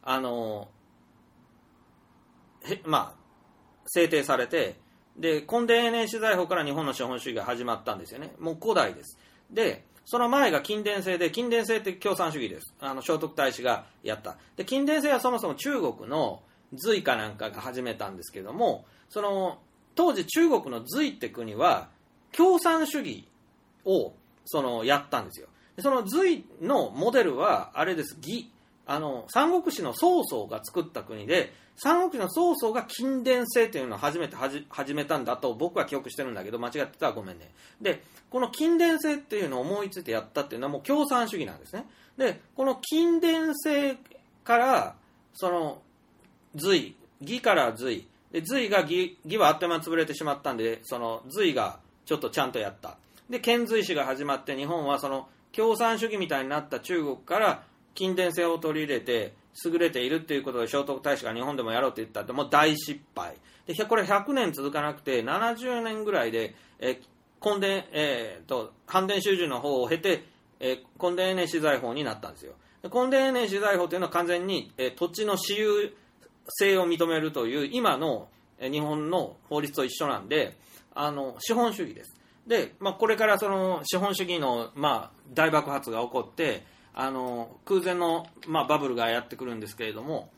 制定されて、で墾田永年私財法から日本の資本主義が始まったんですよね。もう古代です。でその前が近伝制で、近伝制って共産主義です。聖徳太子がやった。で近伝制はそもそも中国の隋かなんかが始めたんですけども、その当時中国の隋って国は共産主義をやったんですよ。でその隋のモデルはあれです。三国志の曹操が作った国で、三国志の曹操が近伝制というのを初めて始めたんだと僕は記憶してるんだけど、間違ってたらごめんね。でこの近伝制っていうのを思いついてやったっていうのはもう共産主義なんですね。でこの近伝制からその隋から隋で、隋が魏はあっという間に潰れてしまったんで、その隋がちょっとちゃんとやった。で遣隋使が始まって、日本はその共産主義みたいになった中国から近伝制を取り入れて優れているっていうことで聖徳太子が日本でもやろうって言ったってもう大失敗で、これ100年続かなくて70年ぐらいで墾田反田修習の方を経て墾田永年私財法になったんですよ。墾田永年私財法というのは完全に土地の私有性を認めるという今の日本の法律と一緒なんで、資本主義です。で、これからその資本主義の大爆発が起こって空前のバブルがやってくるんですけれども、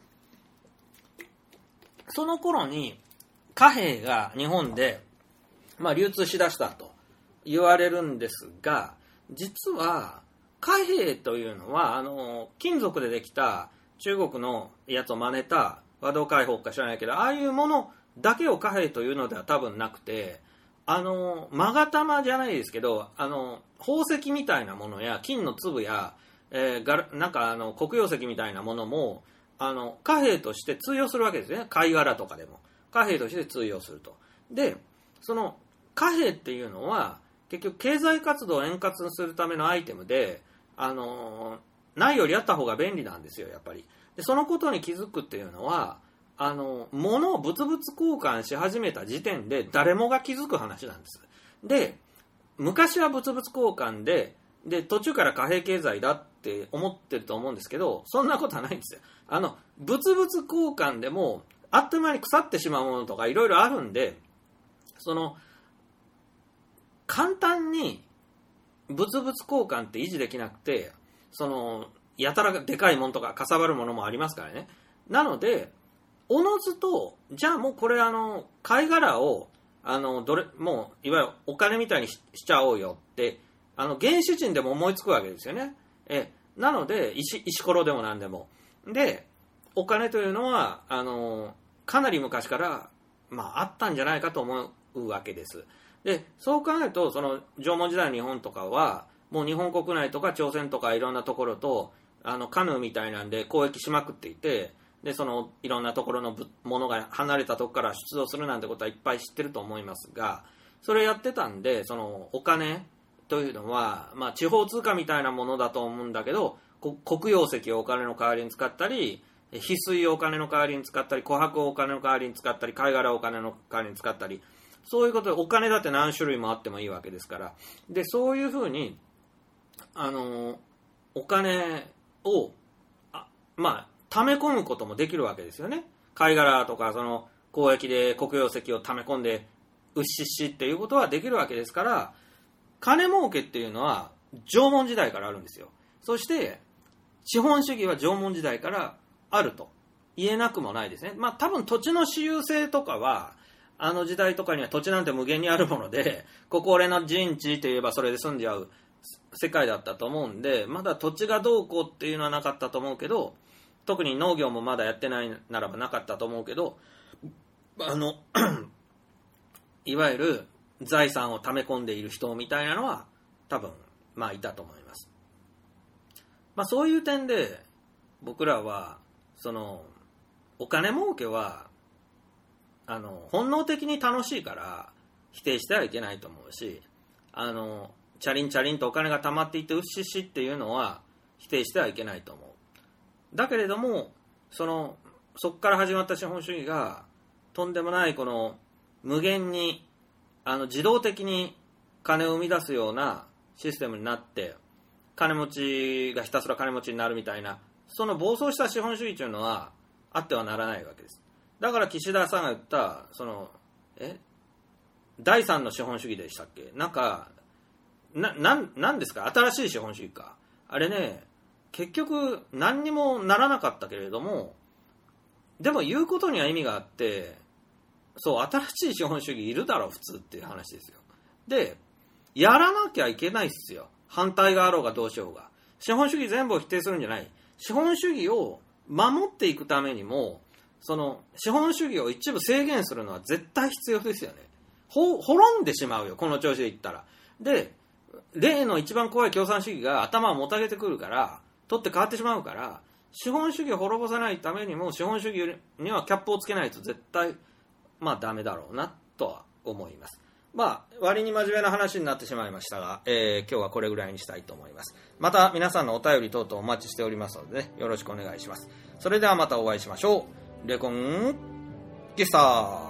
その頃に貨幣が日本で流通しだしたと言われるんですが、実は貨幣というのは金属でできた中国のやつを真似た和銅開放か知らないけど、ああいうものだけを貨幣というのでは多分なくて、勾玉じゃないですけど宝石みたいなものや金の粒や、なんか黒曜石みたいなものも貨幣として通用するわけですね。貝殻とかでも貨幣として通用すると。でその貨幣っていうのは結局経済活動を円滑にするためのアイテムでないよりあった方が便利なんですよ、やっぱり。でそのことに気づくっていうのは物を物々交換し始めた時点で誰もが気づく話なんです。で昔は物々交換で途中から貨幣経済だって思ってると思うんですけど、そんなことはないんですよ。物々交換でもあっという間に腐ってしまうものとかいろいろあるんで、簡単に物々交換って維持できなくて、やたらでかいものとかかさばるものもありますからね。なのでおのずとじゃあもうこれ貝殻をもういわゆるお金みたいに しちゃおうよって原始人でも思いつくわけですよね。なので石ころでも何でもでお金というのはかなり昔からあったんじゃないかと思うわけです。でそう考えると縄文時代の日本とかはもう日本国内とか朝鮮とかいろんなところとカヌーみたいなんで交易しまくっていて、でいろんなところのものが離れたとこから出土するなんてことはいっぱい知ってると思いますが、それやってたんでお金というのは、地方通貨みたいなものだと思うんだけど、黒曜石をお金の代わりに使ったり翡翠をお金の代わりに使ったり琥珀をお金の代わりに使ったり貝殻をお金の代わりに使ったり、そういうことでお金だって何種類もあってもいいわけですから。でそういうふうにお金を溜め込むこともできるわけですよね。貝殻とかその交易で黒曜石を溜め込んでうっしっしっていうことはできるわけですから、金儲けっていうのは縄文時代からあるんですよ。そして資本主義は縄文時代からあると言えなくもないですね。まあ多分土地の私有制とかはあの時代とかには土地なんて無限にあるもので、ここ俺の陣地といえばそれで住んじゃう世界だったと思うんで、まだ土地がどうこうっていうのはなかったと思うけど、特に農業もまだやってないならばなかったと思うけど、いわゆる財産を溜め込んでいる人みたいなのは多分まあいたと思います。まあそういう点で僕らはそのお金儲けは本能的に楽しいから否定してはいけないと思うし、チャリンチャリンとお金が溜まっていってうっしっしっていうのは否定してはいけないと思う。だけれどもそこから始まった資本主義がとんでもないこの無限に自動的に金を生み出すようなシステムになって、金持ちがひたすら金持ちになるみたいな、その暴走した資本主義というのはあってはならないわけです。だから岸田さんが言った第三の資本主義でしたっけ、なんですか、新しい資本主義か、あれね、結局何にもならなかったけれども、でも言うことには意味があって、そう、新しい資本主義いるだろう普通っていう話ですよ。で、やらなきゃいけないっすよ。反対があろうがどうしようが。資本主義全部を否定するんじゃない。資本主義を守っていくためにも、その資本主義を一部制限するのは絶対必要ですよね。滅んでしまうよ、この調子でいったら。で、例の一番怖い共産主義が頭をもたげてくるから、取って変わってしまうから、資本主義を滅ぼさないためにも資本主義にはキャップをつけないと絶対まあダメだろうなとは思います。まあ割に真面目な話になってしまいましたが、今日はこれぐらいにしたいと思います。また皆さんのお便り等々お待ちしておりますので、ね、よろしくお願いします。それではまたお会いしましょう。レコンギスター。